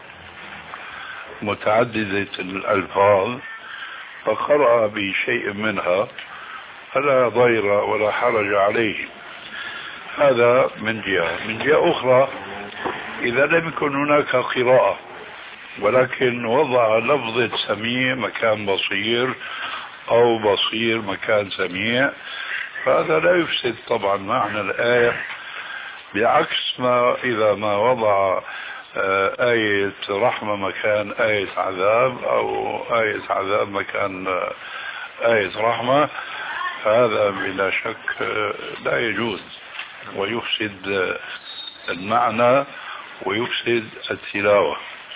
متعددة الألفاظ فقرأ بشيء منها فلا ضير ولا حرج عليه. هذا من جهة. من جهة أخرى، إذا لم يكن هناك قراءة ولكن وضع لفظة سميع مكان بصير أو بصير مكان سميع، فهذا لا يفسد طبعا معنى الآية، بعكس ما إذا ما وضع آية رحمة مكان آية عذاب أو آية عذاب مكان آية رحمة، فهذا بلا شك لا يجوز ويفسد المعنى ويفسد التلاوة.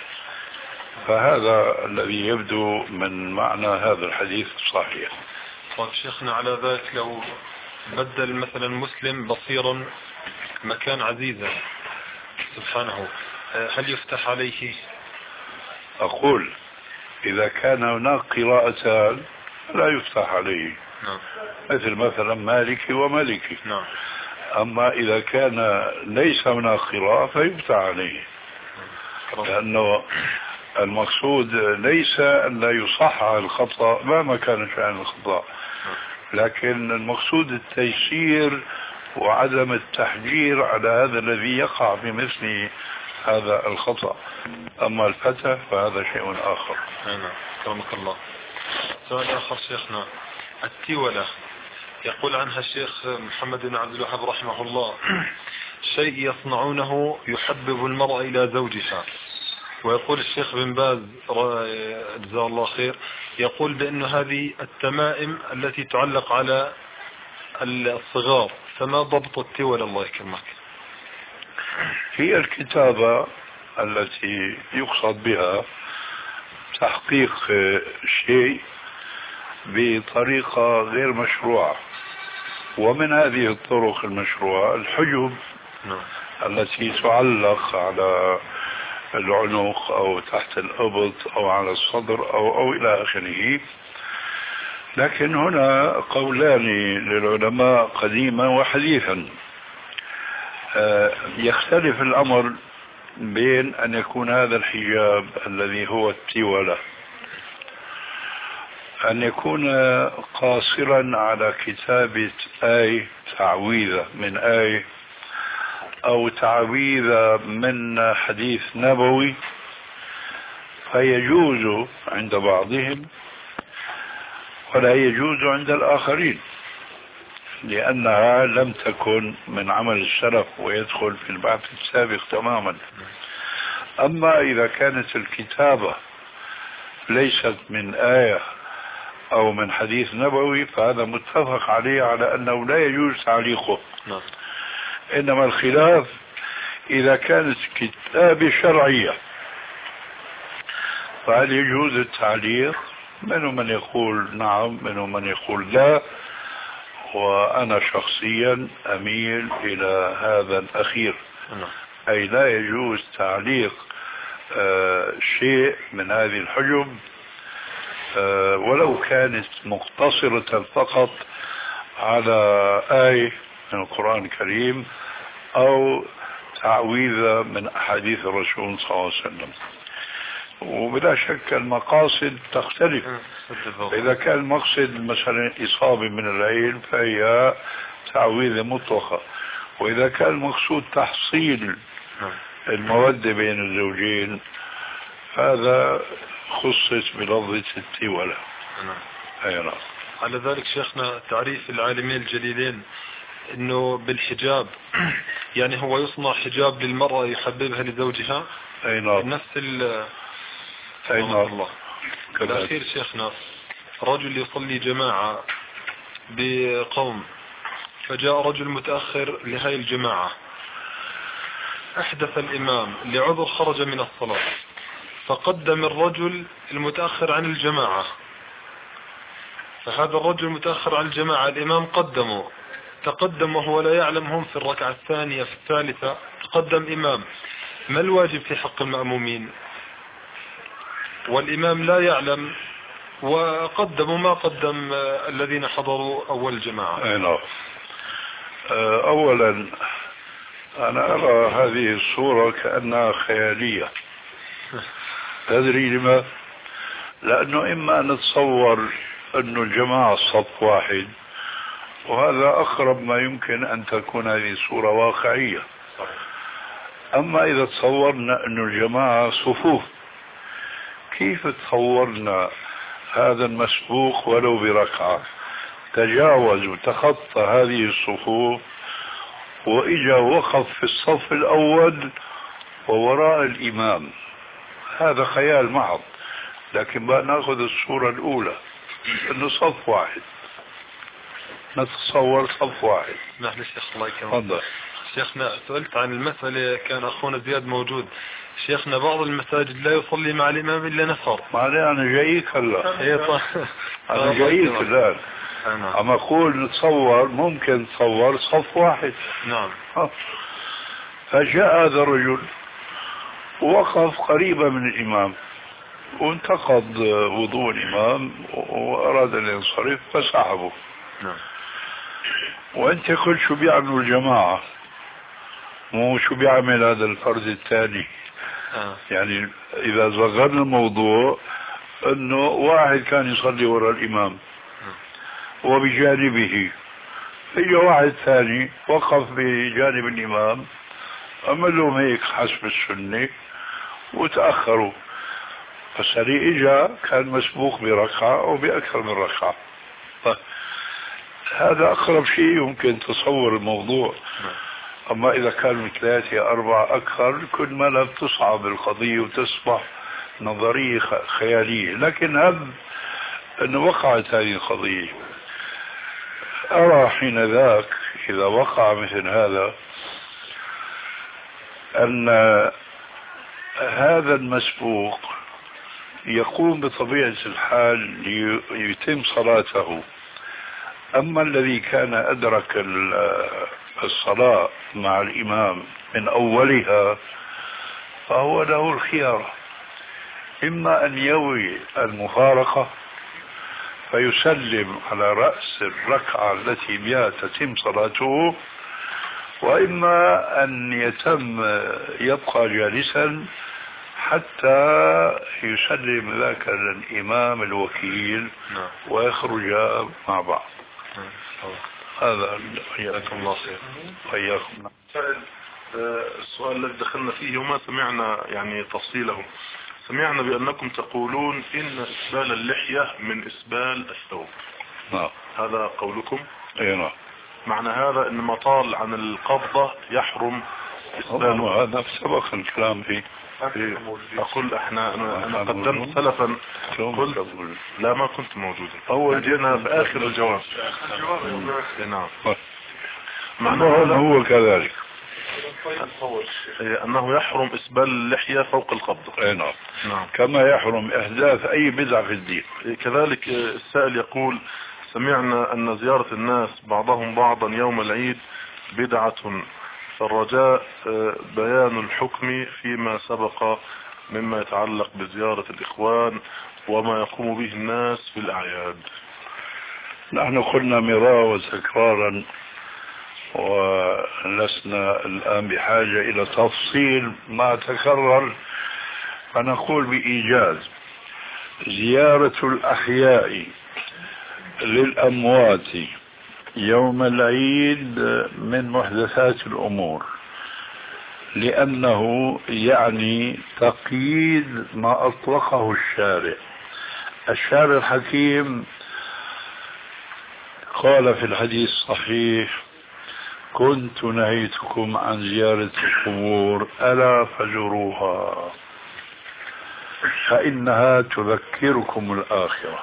فهذا الذي يبدو من معنى هذا الحديث الصحيح. طيب شيخنا، على ذلك لو بدل مثلا مسلم بصيرا مكان عزيزا سبحانه، هل يفتح عليه؟ أقول إذا كان هناك قراءتان لا يفتح عليه. نعم. مثل مثلا مالكي وملكي. نعم. أما إذا كان ليس هناك قراءة فيفتح عليه، لأنه المقصود ليس أن لا يصحح الخطأ مهما كان شأن الخطأ، لكن المقصود التيسير وعدم التحجير على هذا الذي يقع بمثل هذا الخطأ. أما الفتح فهذا شيء آخر. نعم. كرمك الله. سؤال آخر شيخنا، التولة يقول عنها الشيخ محمد بن عبد الوهاب رحمه الله: شيء يصنعونه يحبب المرأة إلى زوجها. ويقول الشيخ بن باز جزاه الله خير يقول بأن هذه التمائم التي تعلق على الصغار، فما ضبط التولة الله يكرمك؟ هي الكتابة التي يقصد بها تحقيق شيء بطريقة غير مشروعة، ومن هذه الطرق المشروعة الحجب التي تعلق على العنق أو تحت الأبط أو على الصدر أو إلى آخره. لكن هنا قولان للعلماء قديما وحديثا. يختلف الأمر بين أن يكون هذا الحجاب الذي هو التولة أن يكون قاصرا على كتابة آية تعويذة من آية أو تعويذة من حديث نبوي، فيجوز عند بعضهم، ولا يجوز عند الآخرين لأنها لم تكن من عمل السلف ويدخل في البحث السابق تماما. أما إذا كانت الكتابة ليست من آية أو من حديث نبوي فهذا متفق عليه على أنه لا يجوز تعليقه. إنما الخلاف إذا كانت كتابة شرعية فهل يجوز التعليق؟ منهم من يقول نعم، منهم من يقول لا، وأنا شخصيا أميل إلى هذا الأخير، أي لا يجوز تعليق شيء من هذه الحجب ولو كانت مقتصرة فقط على آية من القرآن الكريم أو تعويذة من أحاديث الرسول صلى الله عليه وسلم. وبلا شك المقاصد تختلف. إذا كان المقصد مثلا إصابة من العين فهي تعويذة مطلقة، وإذا كان المقصود تحصيل المودة بين الزوجين هذا خصص بلفظة التولة. على ذلك شيخنا تعريف العالمين الجليلين انه بالحجاب يعني هو يصنع حجاب للمرأة يحببها لزوجها. أي نعم. نفس أي نعم. الأخير شيخنا رجل يصلي جماعة بقوم فجاء رجل متأخر لهاي الجماعة، احدث الإمام لعذر خرج من الصلاة فقدم الرجل المتأخر عن الجماعة، فهذا الرجل المتأخر عن الجماعة الإمام قدمه، تقدم وهو لا يعلم هم في الركعة الثانية في الثالثة تقدم إمام، ما الواجب في حق المأمومين والإمام لا يعلم وقدموا ما قدم الذين حضروا أول جماعة؟ أولا أنا أرى هذه الصورة كأنها خيالية. تدري لما؟ لأنه إما نتصور أن الجماعة صف واحد، وهذا أقرب ما يمكن أن تكون هذه الصورة واقعية. أما إذا تصورنا أن الجماعة صفوف، كيف تصورنا هذا المسبوق ولو بركعة تجاوز وتخطى هذه الصفوف وإجا وقف في الصف الأول ووراء الإمام؟ هذا خيال محض. لكن بقى ناخذ الصورة الأولى أنه صف واحد، نتصور صف واحد. نحن شيخ الله يكرمك. شيخنا سألت عن المسألة، كان أخونا زياد موجود. شيخنا بعض المساجد لا يصلي مع الإمام إلا نفر. معناه أنا جايك هلا. أنا جايك الآن. أما أقول نتصور ممكن نتصور صف واحد. نعم. فجاء هذا الرجل ووقف قريبا من الإمام وانتقض وضوء الإمام وأراد أن ينصرف فسحبه. نعم. وأنت قلت شو بيعملوا الجماعة، مو شو بيعمل هذا الفرد الثاني. يعني إذا صغرنا الموضوع أنه واحد كان يصلي وراء الإمام وبجانبه إجا واحد ثاني وقف بجانب الإمام، عمل لهم هيك حسب السنة وتأخروا، فالسري إجا كان مسبوق بركعة أو بأكثر من ركعة. هذا أقرب شيء يمكن تصور الموضوع. أما إذا كانوا 3 4 أكثر كل ما لا تصعب القضية وتصبح نظرية خيالية. لكن هب أن وقعت هذه القضية، أرى حين ذاك إذا وقع مثل هذا أن هذا المسبوق يقوم بطبيعة الحال ليتم صلاته. أما الذي كان أدرك الصلاة مع الإمام من أولها فهو له الخيار، إما أن يوي المفارقة فيسلم على رأس الركعة التي بها تتم صلاته، وإما أن يبقى جالسا حتى يسلم ذاك الإمام الوكيل ويخرج مع بعض. هذا حياكم الله خير. حياكم. السؤال الذي دخلنا فيه وما سمعنا يعني تفصيله، سمعنا بأنكم تقولون إن إسبال اللحية من إسبال الثوب. نعم. هذا قولكم؟ اي نعم. معنى هذا إن ما طال عن القبضة يحرم إسباله. هذا سبق الكلام فيه. أقول أنا قدمت سلفا قلت لا ما كنت موجودا. أول جينا في آخر الجواب. نعم. معنى هو كذلك أنه يحرم إسبال اللحية فوق القبضة. اي نعم. كما يحرم إحداث أي بدعة في الدين. كذلك السائل يقول سمعنا أن زيارة الناس بعضهم بعضا يوم العيد بدعة، فالرجاء بيان الحكم فيما سبق مما يتعلق بزيارة الإخوان وما يقوم به الناس في الأعياد. نحن قلنا مرارا وتكرارا ولسنا الآن بحاجة إلى تفصيل ما تكرر، فنقول بإيجاز: زيارة الأحياء للأموات يوم العيد من محدثات الأمور، لأنه يعني تقييد ما أطلقه الشارع. الشارع الحكيم قال في الحديث الصحيح: كنت نهيتكم عن زيارة القبور ألا فزوروها فإنها تذكركم الآخرة.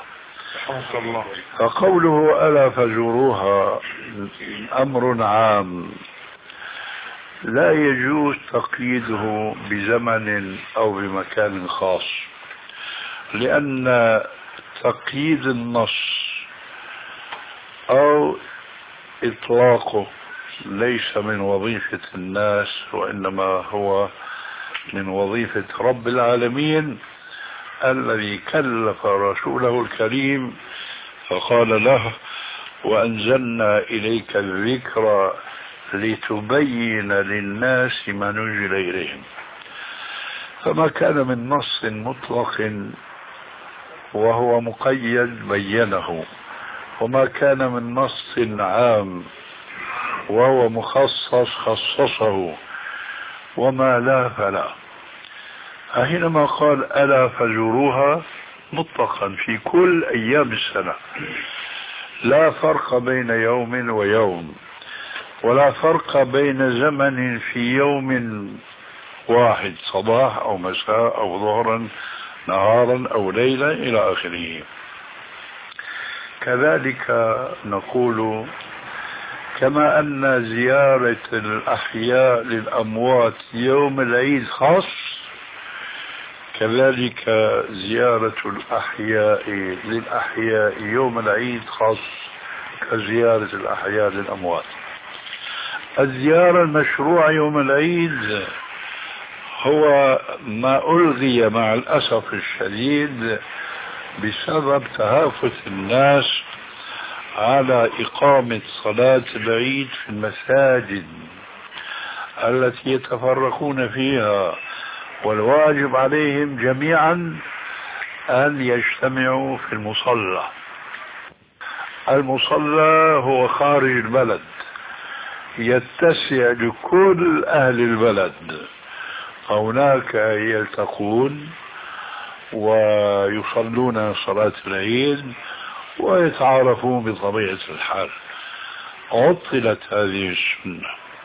فقوله ألا فزوروها أمر عام لا يجوز تقييده بزمن أو بمكان خاص، لأن تقييد النص أو إطلاقه ليس من وظيفة الناس، وإنما هو من وظيفة رب العالمين الذي كلف رسوله الكريم فقال له: وأنزلنا إليك الذكر لتبين للناس ما نزل إليهم. فما كان من نص مطلق وهو مقيد بينه، وما كان من نص عام وهو مخصص خصصه، وما لا فلا. فحينما قال ألا فزوروها مطلقا في كل أيام السنة، لا فرق بين يوم ويوم، ولا فرق بين زمن في يوم واحد، صباح أو مساء أو ظهرا نهارا أو ليلا إلى آخره. كذلك نقول كما أن زيارة الأحياء للأموات يوم العيد خاص، كذلك زيارة الأحياء للأحياء يوم العيد خاص كزيارة الأحياء للأموات. الزيارة المشروعة يوم العيد هو ما ألغي مع الأسف الشديد بسبب تهافت الناس على إقامة صلاة العيد في المساجد التي يتفرقون فيها، والواجب عليهم جميعا أن يجتمعوا في المصلى. المصلى هو خارج البلد، يتسع لكل أهل البلد، هناك يلتقون ويصلون صلاة العيد ويتعارفون بطبيعة الحال. عطلت هذه السنة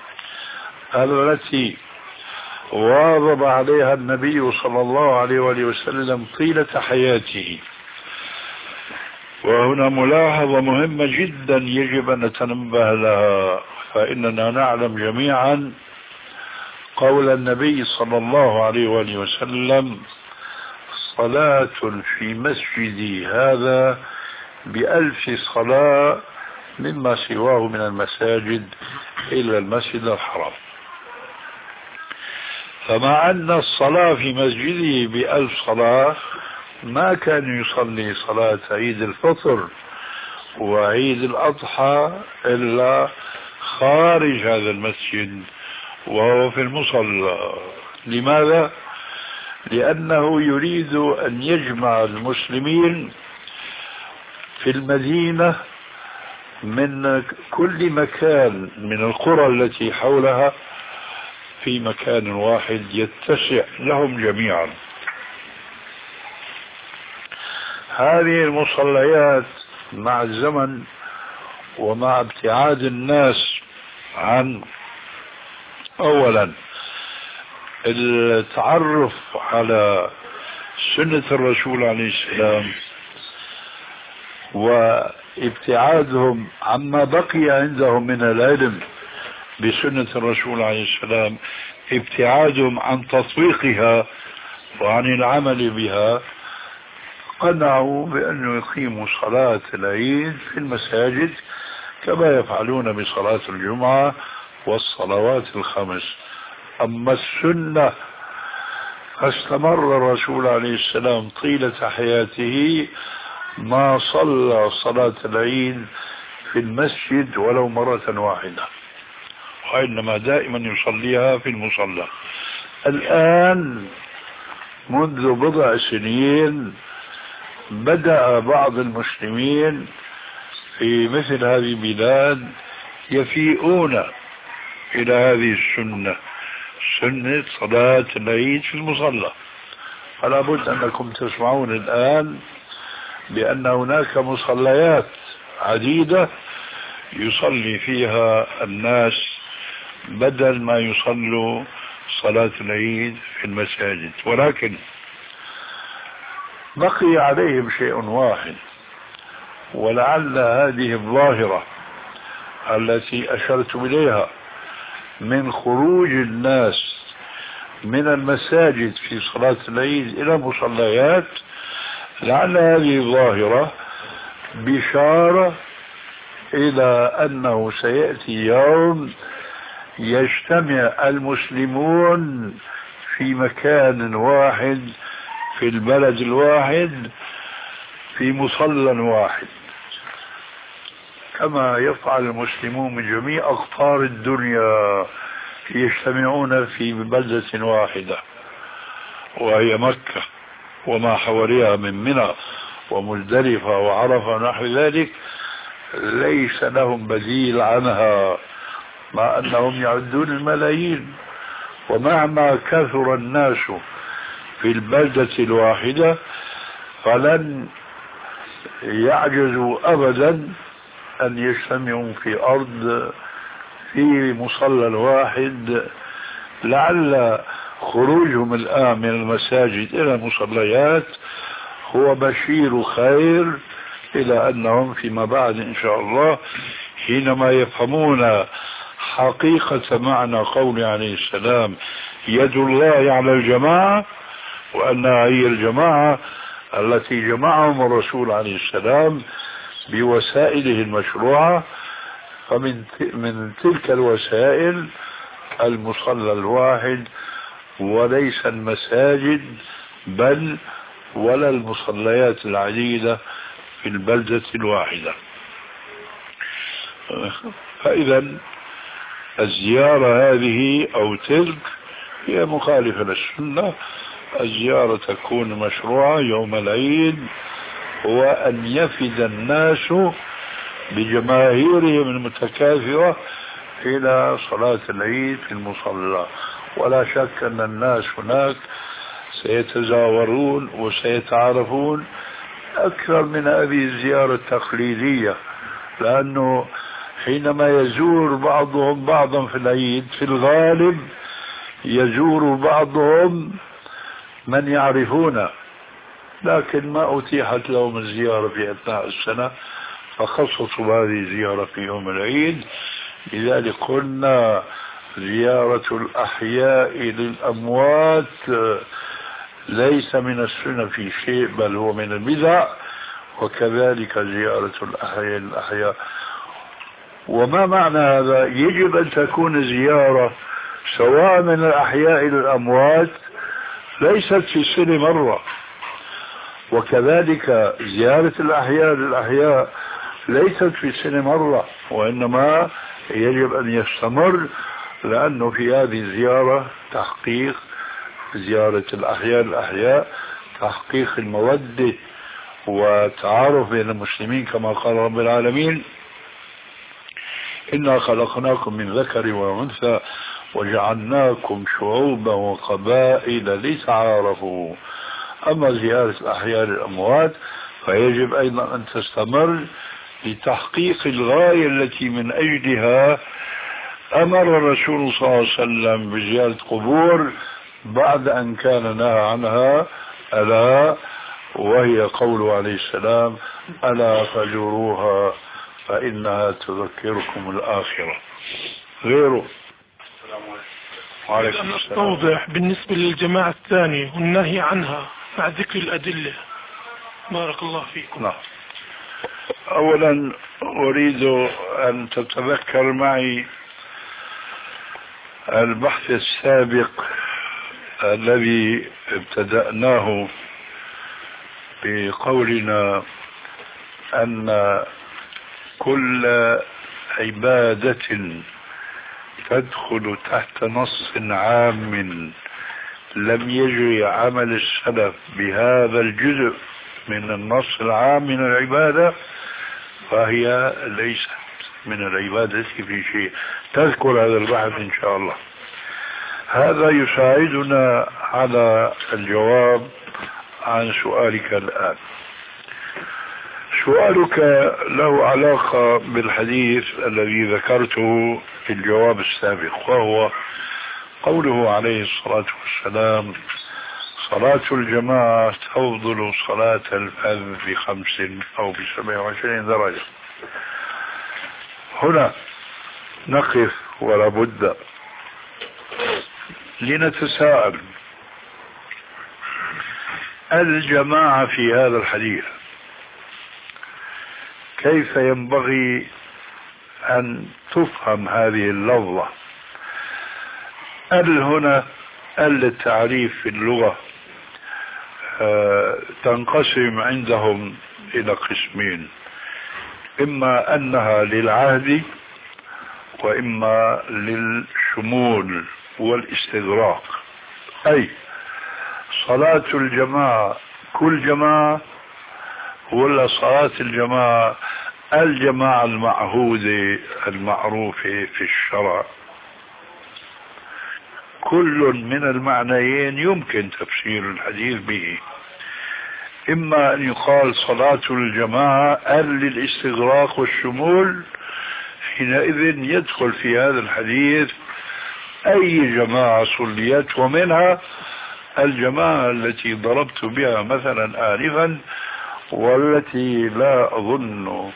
التي واظب عليها النبي صلى الله عليه وآله وسلم طيلة حياته. وهنا ملاحظة مهمة جدا يجب أن نتنبه لها، فإننا نعلم جميعا قول النبي صلى الله عليه وآله وسلم: صلاة في مسجدي هذا ب1000 صلاة مما سواه من المساجد إلا المسجد الحرام. فمع أن الصلاة في مسجده ب1000 صلاة، ما كان يصلي صلاة عيد الفطر وعيد الأضحى إلا خارج هذا المسجد وهو في المصلى. لماذا؟ لأنه يريد أن يجمع المسلمين في المدينة من كل مكان من القرى التي حولها في مكان واحد يتسع لهم جميعا. هذه المصليات مع الزمن ومع ابتعاد الناس عن أولا التعرف على سنة الرسول عليه السلام وابتعادهم عما بقي عندهم من العلم بسنة الرسول عليه السلام، ابتعادهم عن تطبيقها وعن العمل بها، قنعوا بأن يقيموا صلاة العيد في المساجد كما يفعلون بصلاة الجمعة والصلوات الخمس. أما السنة فاستمر الرسول عليه السلام طيلة حياته ما صلى صلاة العيد في المسجد ولو مرة واحدة، وإنما دائما يصليها في المصلى. الآن منذ بضع سنين بدأ بعض المسلمين في مثل هذه البلاد يفيئون إلى هذه السنة، سنة صلاة العيد في المصلى. فلا بد أنكم تسمعون الآن بأن هناك مصليات عديدة يصلي فيها الناس بدل ما يصلوا صلاة العيد في المساجد. ولكن بقي عليهم شيء واحد، ولعل هذه الظاهرة التي أشرت إليها من خروج الناس من المساجد في صلاة العيد إلى مصليات، لعل هذه الظاهرة بشارة إلى أنه سيأتي يوم يجتمع المسلمون في مكان واحد في البلد الواحد في مصلى واحد، كما يفعل المسلمون من جميع أقطار الدنيا يجتمعون في بلدة واحدة وهي مكة وما حواليها من منى ومزدلفة وعرفة ونحو ذلك، ليس لهم بديل عنها مع أنهم يعدون الملايين. ومهما كثر الناس في البلدة الواحدة فلن يعجزوا أبدا أن يجتمعوا في أرض في مصلى واحد. لعل خروجهم الآن من المساجد إلى المصليات هو بشير خير إلى أنهم فيما بعد إن شاء الله حينما يفهمون حقيقة معنى قوله عليه السلام يد الله على الجماعة، وأنها هي الجماعة التي جمعهم الرسول عليه السلام بوسائله المشروعة، فمن تلك الوسائل المصلى الواحد وليس المساجد بل ولا المصليات العديدة في البلدة الواحدة. فإذا الزيارة هذه أو تلك هي مخالفة للسنة. الزيارة تكون مشروعة يوم العيد هو أن يفد الناس بجماهيرهم المتكاثرة إلى صلاة العيد في المصلى. ولا شك أن الناس هناك سيتزاورون وسيتعرفون أكثر من هذه الزيارة التقليدية، لأنه حينما يزور بعضهم بعضا في العيد في الغالب يزور بعضهم من يعرفونه، لكن ما أتيحت لهم الزيارة في أثناء السنة فخصصوا هذه الزيارة في يوم العيد. لذلك قلنا زيارة الأحياء للأموات ليس من السنة في شيء بل هو من البدع، وكذلك زيارة الأحياء للأحياء. وما معنى هذا؟ يجب أن تكون زيارة سواء من الأحياء للأموات ليست في السنة مرة، وكذلك زيارة الأحياء للأحياء ليست في السنة مرة، وإنما يجب أن يستمر، لأنه في هذه الزيارة تحقيق زيارة الأحياء للأحياء تحقيق المودة وتعارف بين المسلمين كما قال رب العالمين إنا خلقناكم من ذكر وأنثى وجعلناكم شعوبا وقبائل لتعارفوا. أما زيارة الأحياء للأموات فيجب أيضا أن تستمر لتحقيق الغاية التي من أجلها أمر الرسول صلى الله عليه وسلم بزيارة قبور بعد أن كان نهى عنها، ألا وهي قوله عليه السلام: ألا فزوروها فإنها تذكركم الآخرة. غيره. أن أستوضح بالنسبة للجماعة الثانية والنهي عنها مع ذكر الأدلة. بارك الله فيكم. نعم. أولا أريد أن تتذكر معي البحث السابق الذي ابتدأناه بقولنا أن كل عبادة تدخل تحت نص عام لم يجري عمل السلف بهذا الجزء من النص العام من العبادة فهي ليست من العبادة في شيء. تذكر هذا البحث إن شاء الله. هذا يساعدنا على الجواب عن سؤالك الآن. سؤالك له علاقة بالحديث الذي ذكرته في الجواب السابق، وهو قوله عليه الصلاة والسلام: صلاة الجماعة تفضل صلاة الفذ ب5 أو ب27 درجة. هنا نقف ولا بد لنتساءل: الجماعة في هذا الحديث كيف ينبغي أن تفهم هذه اللفظة؟ هنا التعريف في اللغة تنقسم عندهم إلى قسمين: إما أنها للعهد وإما للشمول والاستغراق. أي صلاة الجماعة كل جماعة، ولا صلاة الجماعة الجماعة المعهودة المعروفة في الشرع؟ كل من المعنيين يمكن تفسير الحديث به. إما أن يقال صلاة الجماعة للاستغراق والشمول، حينئذ يدخل في هذا الحديث أي جماعة صليت، ومنها الجماعة التي ضربت بها مثلا آنفا، والتي لا أظن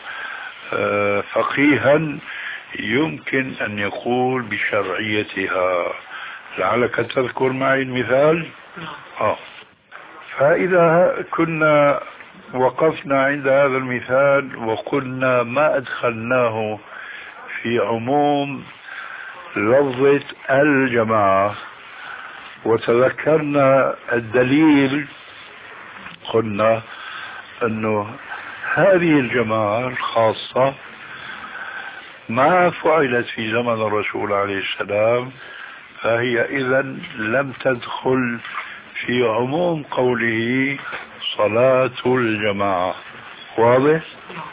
فقيها يمكن أن يقول بشرعيتها. لعلك تذكر معي المثال. فإذا كنا وقفنا عند هذا المثال وقلنا ما أدخلناه في عموم لفظة الجماعة وتذكرنا الدليل، قلنا أنه هذه الجماعة الخاصة ما فعلت في زمن الرسول عليه السلام، فهي إذن لم تدخل في عموم قوله صلاة الجماعة. واضح؟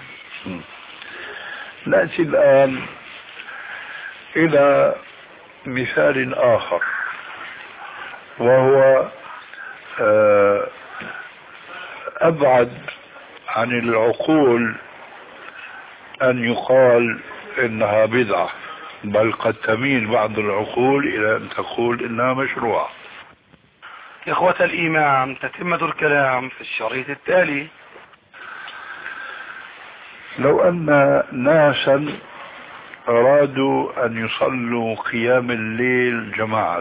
نأتي الآن إلى مثال آخر، وهو أبعد عن العقول أن يقال إنها بدعة، بل قد تميل بعض العقول إلى أن تقول إنها مشروعة. إخوة الإيمان، تتمة الكلام في الشريط التالي. لو أن ناسا أرادوا أن يصلوا قيام الليل جماعة،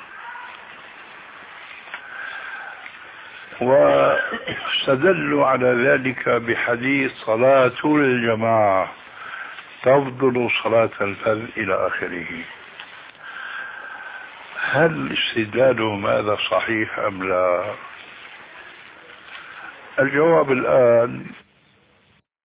واستدلوا على ذلك بحديث صلاة الجماعة تفضل صلاة الفذ إلى آخره، هل استدلالهم هذا صحيح أم لا؟ الجواب الآن